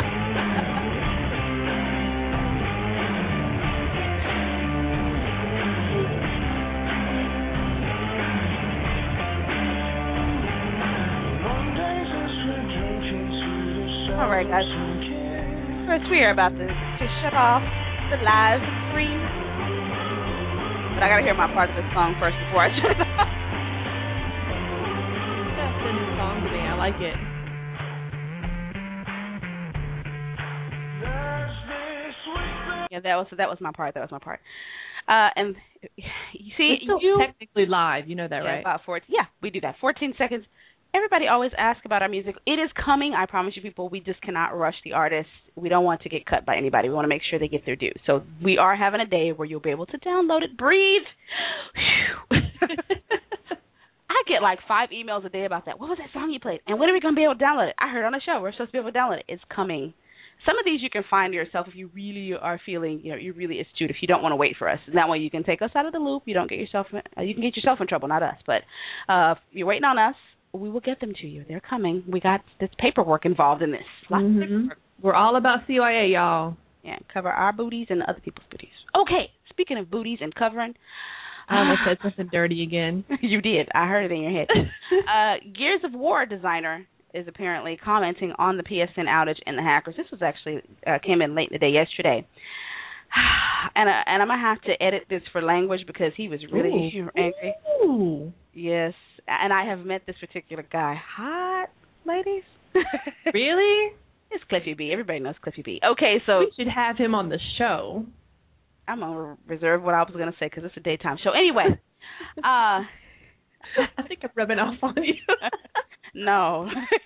All right, guys. First, we are about to, to shut off the live stream. But I gotta hear my part of the song first before I shut it off. That's a new song to me. I like it. Yeah, that was that was my part. That was my part. Uh, and See, it's still you technically live. You know that, yeah, right? About fourteen. Yeah, we do that. Fourteen seconds. Everybody always asks about our music. It is coming. I promise you, people. We just cannot rush the artists. We don't want to get cut by anybody. We want to make sure they get their due. So we are having a day where you'll be able to download it. Breathe. I get like five emails a day about that. What was that song you played? And when are we going to be able to download it? I heard it on the show. We're supposed to be able to download it. It's coming. Some of these you can find yourself if you really are feeling, you know, you're really astute. If you don't want to wait for us, and that way you can take us out of the loop. You don't get yourself, uh, you can get yourself in trouble, not us. But uh, if you're waiting on us, we will get them to you. They're coming. We got this paperwork involved in this. Mm-hmm. We're all about C Y A, y'all. Yeah, cover our booties and other people's booties. Okay, speaking of booties and covering. I almost said something dirty again. You did. I heard it in your head. uh, Gears of War designer is apparently commenting on the P S N outage and the hackers. This was actually uh, came in late in the day yesterday. And, uh, and I'm going to have to edit this for language because he was really Ooh. angry. Ooh. Yes. And I have met this particular guy. Hot, ladies? Really? It's Cliffy B. Everybody knows Cliffy B. Okay, so. We should have him on the show. I'm going to reserve what I was going to say because it's a daytime show. Anyway. uh, I think I'm rubbing off on you. No.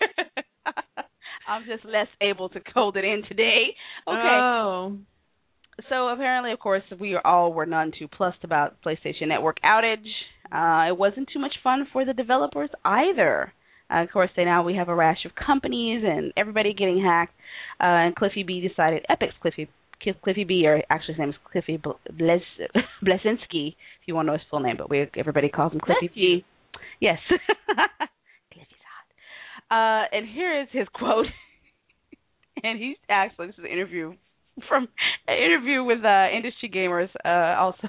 I'm just less able to hold it in today. Okay. Oh. So apparently, of course, we all were none too plussed about PlayStation Network outage. Uh, it wasn't too much fun for the developers either. Uh, of course, they now we have a rash of companies and everybody getting hacked. Uh, and Cliffy B decided, Epic's Cliffy Cliffy B, or actually his name is Cliffy Bles, Blesinski, if you want to know his full name, but we everybody calls him Cliffy B. Yes. Cliffy's hot. Uh, and here is his quote. And he's actually, this is an interview from an interview with uh, Industry Gamers uh, also.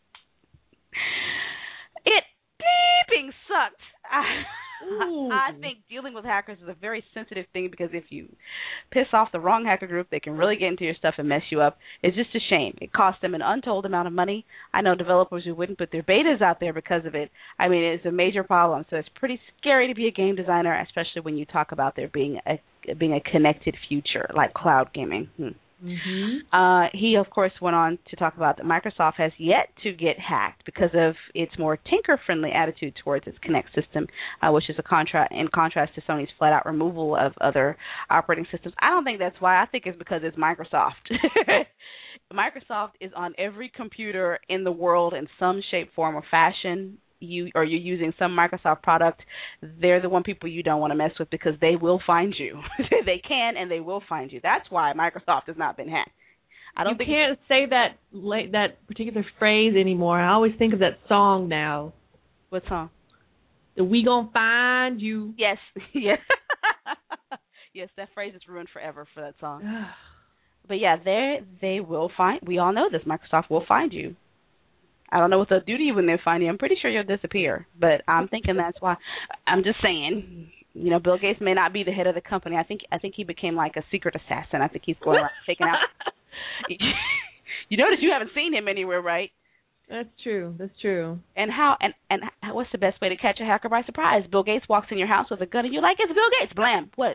It beeping sucked. I, I think dealing with hackers is a very sensitive thing because if you piss off the wrong hacker group, they can really get into your stuff and mess you up. It's just a shame. It costs them an untold amount of money. I know developers who wouldn't put their betas out there because of it. I mean, it's a major problem. So it's pretty scary to be a game designer, especially when you talk about there being a being a connected future like cloud gaming. Hmm. Mm-hmm. Uh, he, of course, went on to talk about that Microsoft has yet to get hacked because of its more tinker-friendly attitude towards its Kinect system, uh, which is a contra- in contrast to Sony's flat-out removal of other operating systems. I don't think that's why. I think it's because it's Microsoft. Microsoft is on every computer in the world in some shape, form, or fashion. You or you're using some Microsoft product, they're the one people you don't want to mess with because they will find you. They can and they will find you. That's why Microsoft has not been hacked. I don't you think can't say that like, that particular phrase anymore. I always think of that song now. What song? The "We Gonna Find You." Yes, yes, yes. That phrase is ruined forever for that song. But yeah, they they will find. We all know this. Microsoft will find you. I don't know what they'll do to you when they find you. I'm pretty sure you'll disappear. But I'm thinking that's why. I'm just saying, you know, Bill Gates may not be the head of the company. I think I think he became like a secret assassin. I think he's going around taking out. You notice you haven't seen him anywhere, right? That's true. That's true. And how and and what's the best way to catch a hacker by surprise? Bill Gates walks in your house with a gun, and you're like, "It's Bill Gates!" Blam! What?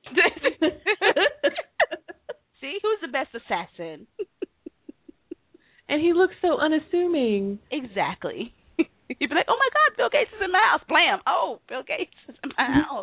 See, who's the best assassin? And he looks so unassuming. Exactly. You'd be like, "Oh my God, Bill Gates is in my house!" Blam! Oh, Bill Gates is in my house.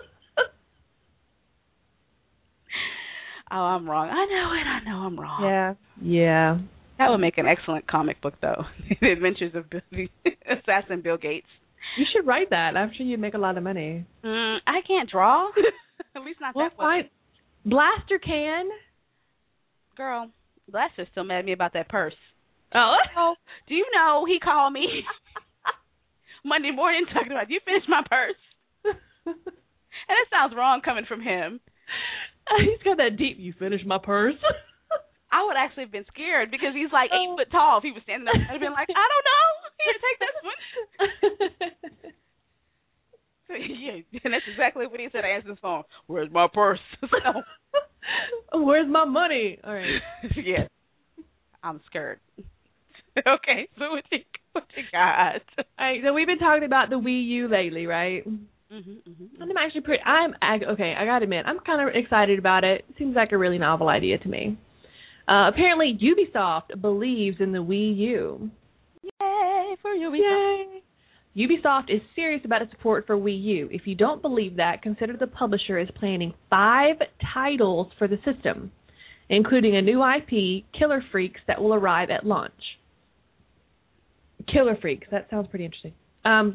Oh, I'm wrong. I know it. I know I'm wrong. Yeah. Yeah. That would make an excellent comic book, though. The Adventures of Bill, Assassin Bill Gates. You should write that. I'm sure you'd make a lot of money. Mm, I can't draw. At least not well, that way. Blaster can. Girl, Blaster's still mad at me about that purse. Oh. Oh, do you know he called me Monday morning talking about, "You finished my purse?" And it sounds wrong coming from him. He's got that deep, "You finished my purse?" I would actually have been scared because he's like eight oh. foot tall. If he was standing up, I'd have been like, "I don't know. Here, take this one." Yeah, and that's exactly what he said. I answered his phone. "Where's my purse?" So, "Where's my money?" All right. Yeah. I'm scared. Okay, so what you, what you got? All right, so we've been talking about the Wii U lately, right? Mm-hmm, mm-hmm. And I'm actually pretty. I'm I, okay. I gotta admit, I'm kind of excited about it. It seems like a really novel idea to me. Uh, apparently, Ubisoft believes in the Wii U. Yay for Ubisoft. Yay! Ubisoft is serious about its support for Wii U. If you don't believe that, consider the publisher is planning five titles for the system, including a new I P, Killer Freaks, that will arrive at launch. Killer Freaks, that sounds pretty interesting. Um,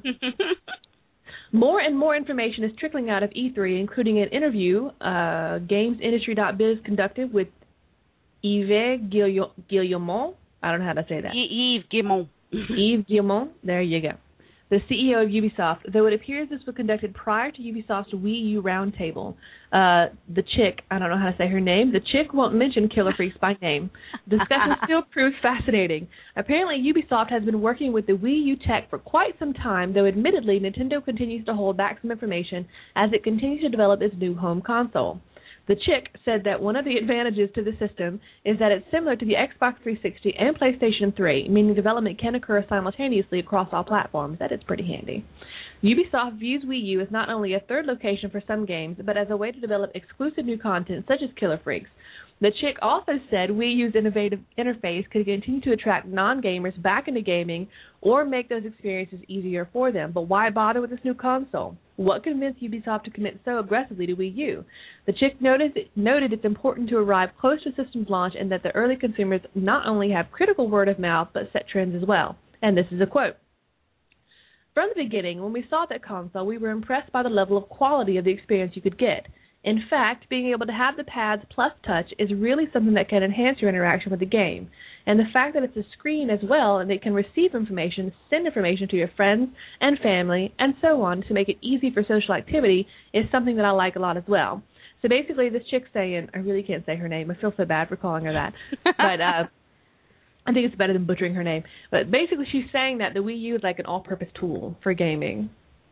more and more information is trickling out of E three, including an interview uh, games industry dot biz conducted with Yves Guillemot. I don't know how to say that. Yves Guillemot. Yves Guillemot. There you go. The C E O of Ubisoft, though it appears this was conducted prior to Ubisoft's Wii U roundtable. Uh, the chick, I don't know how to say her name, the chick won't mention Killer Freaks by name. Discussion still proves fascinating. Apparently, Ubisoft has been working with the Wii U tech for quite some time, though admittedly, Nintendo continues to hold back some information as it continues to develop its new home console. The chick said that one of the advantages to the system is that it's similar to the Xbox three sixty and PlayStation three, meaning development can occur simultaneously across all platforms. That is pretty handy. Ubisoft views Wii U as not only a third location for some games, but as a way to develop exclusive new content such as Killer Freaks. The chick also said Wii U's innovative interface could continue to attract non-gamers back into gaming or make those experiences easier for them. But why bother with this new console? What convinced Ubisoft to commit so aggressively to Wii U? The chick noted, noted it's important to arrive close to system's launch and that the early consumers not only have critical word of mouth, but set trends as well. And this is a quote. From the beginning, when we saw that console, we were impressed by the level of quality of the experience you could get. In fact, being able to have the pads plus touch is really something that can enhance your interaction with the game. And the fact that it's a screen as well and it can receive information, send information to your friends and family, and so on to make it easy for social activity is something that I like a lot as well. So basically this chick's saying, I really can't say her name, I feel so bad for calling her that, but uh, I think it's better than butchering her name. But basically she's saying that the Wii U is like an all-purpose tool for gaming.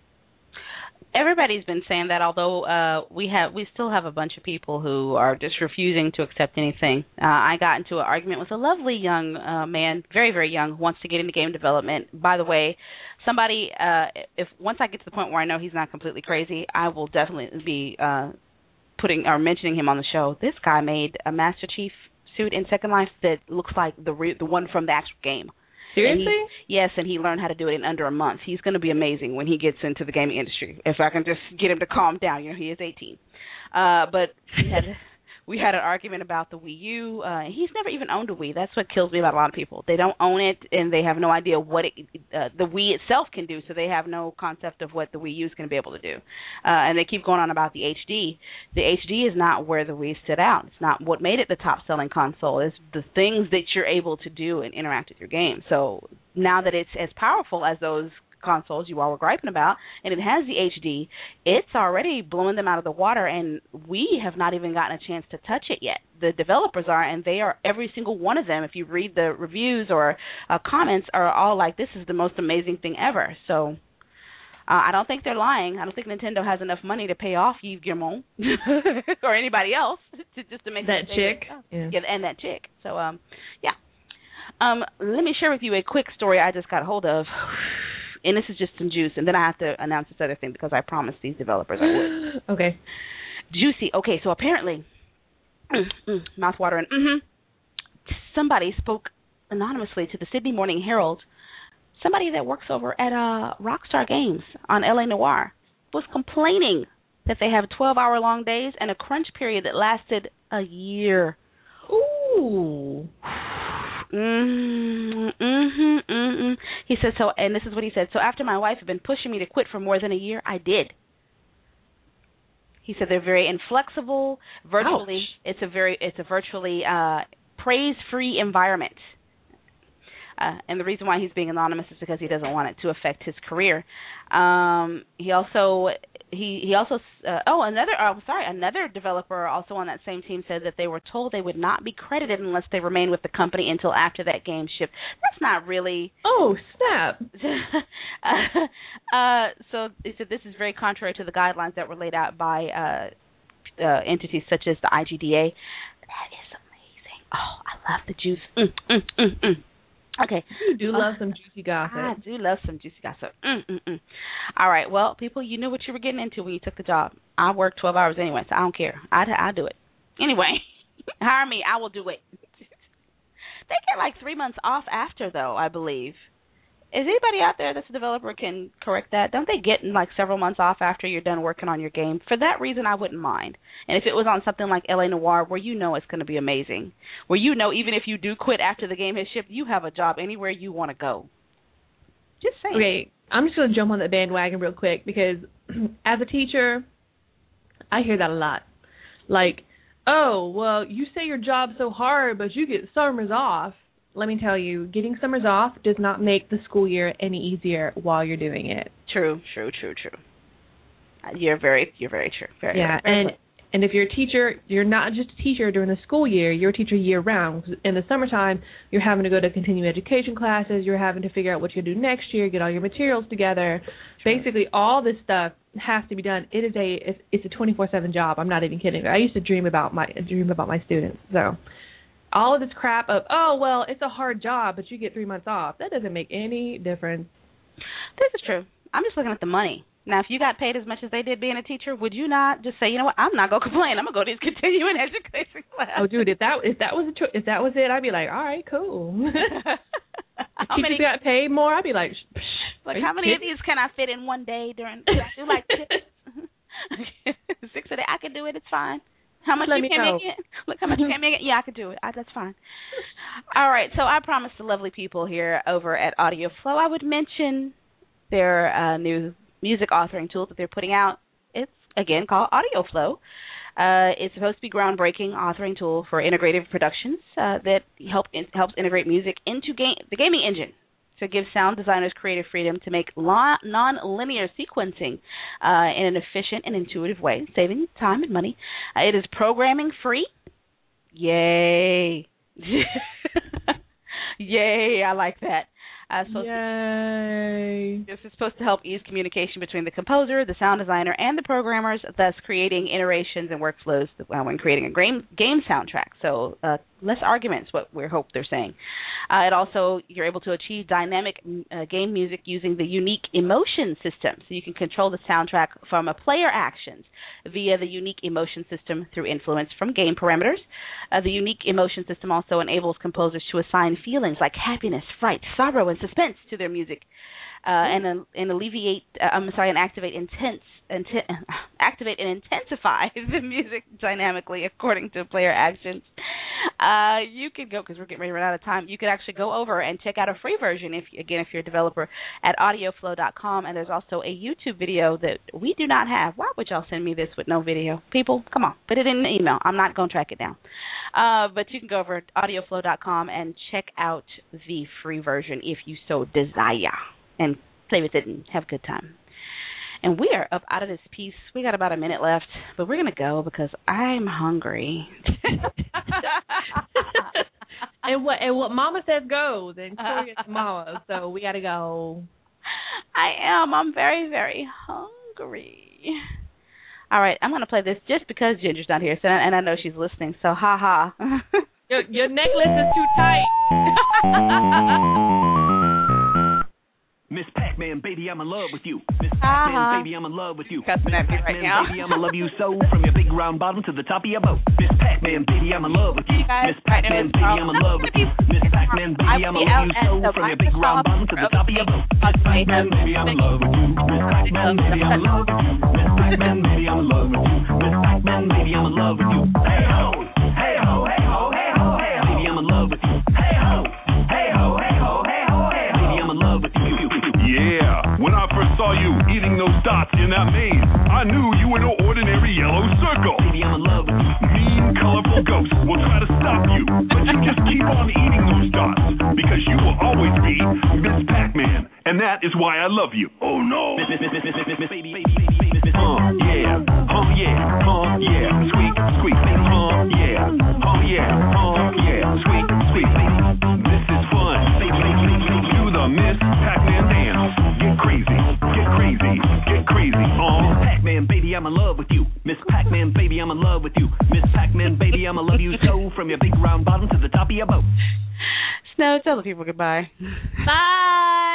Everybody's been saying that, although uh, we have we still have a bunch of people who are just refusing to accept anything. Uh, I got into an argument with a lovely young uh, man, very, very young, who wants to get into game development. By the way, somebody, uh, if once I get to the point where I know he's not completely crazy, I will definitely be uh, putting or mentioning him on the show. This guy made a Master Chief suit in Second Life that looks like the re- the one from the actual game. Seriously? And he, yes, and he learned how to do it in under a month. He's going to be amazing when he gets into the gaming industry. If I can just get him to calm down, you know, he is eighteen. Uh, but we had, we had an argument about the Wii U. Uh, he's never even owned a Wii. That's what kills me about a lot of people. They don't own it, and they have no idea what it, uh, the Wii itself can do, so they have no concept of what the Wii U is going to be able to do. Uh, and they keep going on about the H D. The H D is not where the Wii stood out. It's not what made it the top-selling console. It's the things that you're able to do and interact with your game. So now that it's as powerful as those consoles you all were griping about, and it has the H D, it's already blowing them out of the water, and we have not even gotten a chance to touch it yet. The developers are, and they are, every single one of them, if you read the reviews or uh, comments, are all like, this is the most amazing thing ever. So uh, I don't think they're lying. I don't think Nintendo has enough money to pay off Yves Guillemot or anybody else to, just to make that chick. Yeah. yeah, and that chick. So, um, yeah. Um, let me share with you a quick story I just got hold of. And this is just some juice, and then I have to announce this other thing because I promised these developers I would. Okay. Juicy. Okay, so apparently, mm, mm, mouth-watering, mm-hmm, somebody spoke anonymously to the Sydney Morning Herald. Somebody that works over at uh, Rockstar Games on L A Noire was complaining that they have twelve-hour-long days and a crunch period that lasted a year. Ooh. Mm-hmm, mm-hmm, mm-hmm. He said, so, and this is what he said, so after my wife had been pushing me to quit for more than a year, I did. He said they're very inflexible, virtually, Ouch. it's a very, it's a virtually uh, praise-free environment. Uh, and the reason why he's being anonymous is because he doesn't want it to affect his career. Um, he also, he he also, uh, oh, another, oh, sorry, another developer also on that same team said that they were told they would not be credited unless they remain with the company until after that game shipped. That's not really. Oh, snap. uh, uh, so he said this is very contrary to the guidelines that were laid out by uh, uh, entities such as the I G D A. That is amazing. Oh, I love the juice. Mm, mm, mm, mm. Okay. You do love uh, some juicy gossip. I do love some juicy gossip. Mm, mm, mm. All right. Well, people, you knew what you were getting into when you took the job. I work twelve hours anyway, so I don't care. I I do it. Anyway, hire me. I will do it. They get like three months off after, though, I believe. Is anybody out there that's a developer can correct that? Don't they get like several months off after you're done working on your game? For that reason, I wouldn't mind. And if it was on something like L A Noire, where you know it's going to be amazing, where you know even if you do quit after the game has shipped, you have a job anywhere you want to go. Just saying. Okay, I'm just going to jump on that bandwagon real quick because as a teacher, I hear that a lot. Like, oh, well, you say your job's so hard, but you get summers off. Let me tell you, getting summers off does not make the school year any easier while you're doing it. True, true, true, true. You're very, you're very true. Very, yeah, very, very and close. and if you're a teacher, you're not just a teacher during the school year. You're a teacher year round. In the summertime, you're having to go to continuing education classes. You're having to figure out what you're going to do next year, get all your materials together. True. Basically, all this stuff has to be done. It is a it's, it's a twenty-four seven job. I'm not even kidding. I used to dream about my dream about my students. So. All of this crap of, oh, well, it's a hard job, but you get three months off. That doesn't make any difference. This is true. I'm just looking at the money. Now, if you got paid as much as they did being a teacher, would you not just say, you know what, I'm not going to complain. I'm going to go to these continuing education classes. Oh, dude, if that if that was a cho- if that was it, I'd be like, all right, cool. If how teachers many, got paid more, I'd be like, like how many kidding? of these can I fit in one day during, do I do like six? six a day? I can do it. It's fine. How much Let you me can know. make it? Look how much you can make it? Yeah, I could do it. I, that's fine. All right, so I promised the lovely people here over at Audio Flow I would mention their uh, new music authoring tool that they're putting out. It's, again, called Audio Flow. Uh, it's supposed to be groundbreaking authoring tool for integrative productions uh, that help in, helps integrate music into game, the gaming engine. So it gives sound designers creative freedom to make lo- non-linear sequencing uh, in an efficient and intuitive way, saving time and money. Uh, it is programming free. Yay. Yay, I like that. Uh, so Yay. This is supposed to help ease communication between the composer, the sound designer, and the programmers, thus creating iterations and workflows uh, when creating a game, game soundtrack. So uh, less arguments, what we hope they're saying. Uh, it also, you're able to achieve dynamic uh, game music using the unique emotion system. So you can control the soundtrack from a player actions via the unique emotion system through influence from game parameters. Uh, the unique emotion system also enables composers to assign feelings like happiness, fright, sorrow, and suspense to their music, uh, and and alleviate. Uh, I'm sorry, and activate intense, inten- activate and intensify the music dynamically according to player actions. Uh, you could go because we're getting ready to run out of time. You could actually go over and check out a free version, if again, if you're a developer, at audio flow dot com. And there's also a YouTube video that we do not have. Why would y'all send me this with no video? People, come on, put it in an email. I'm not going to track it down. Uh, but you can go over to audio flow dot com and check out the free version if you so desire, and play with it and have a good time. And we are up out of this piece. We got about a minute left, but we're going to go because I'm hungry. and what and what Mama says goes, and Tori is Mama, so we got to go. I am. I'm very, very hungry. All right, I'm going to play this just because Ginger's not here, so, and I know she's listening, so ha-ha. your, your necklace is too tight. Miss Pac-Man, baby, I'm in love with you. Miss Pac-Man, uh-huh. baby, I'm in love with you. Miss Pac-Man, right baby, I'ma love you so, from your big round bottom to the top of your boat. Miss Pac-Man, baby, I'm in love with you. Miss Pac-Man, baby, I'm in love with you. Miss Pac-Man, baby, I'ma love you so, from your big round bottom to the top of your boat. Miss Pac-Man, baby, I'm in love with you. Miss Pac-Man, baby, I'm in love with you. Miss Pac-Man, baby, I'm in love with you. Miss Pac-Man, baby, I'm in love with you. Hey ho, hey ho, hey ho, hey ho, hey ho. Baby, I'm in love with you. Hey ho, hey ho, hey ho, hey ho, hey ho. Baby, I'm in love with you. Yeah, when I first saw you eating those dots in that maze, I knew you were no ordinary yellow circle. Baby, I'm in love with you. Mean, colorful ghosts will try to stop you, but you just keep on eating those dots, because you will always be Miss Pac-Man, and that is why I love you. Oh no! Miss, miss, miss, miss, miss, miss, baby, baby, baby, baby, miss, uh, yeah, oh yeah, oh yeah, squeak, squeak, baby, oh yeah, oh yeah, oh yeah, squeak, squeak, baby. This is fun, baby, baby, baby, baby. Do the Miss Pac-Man dance. Get crazy, get crazy, get crazy, oh. Miss Pac-Man, baby, I'm in love with you. Miss Pac-Man, baby, I'm in love with you. Miss Pac-Man, baby, I'ma love you so, from your big round bottom to the top of your boat. Snow, tell the people goodbye. Bye.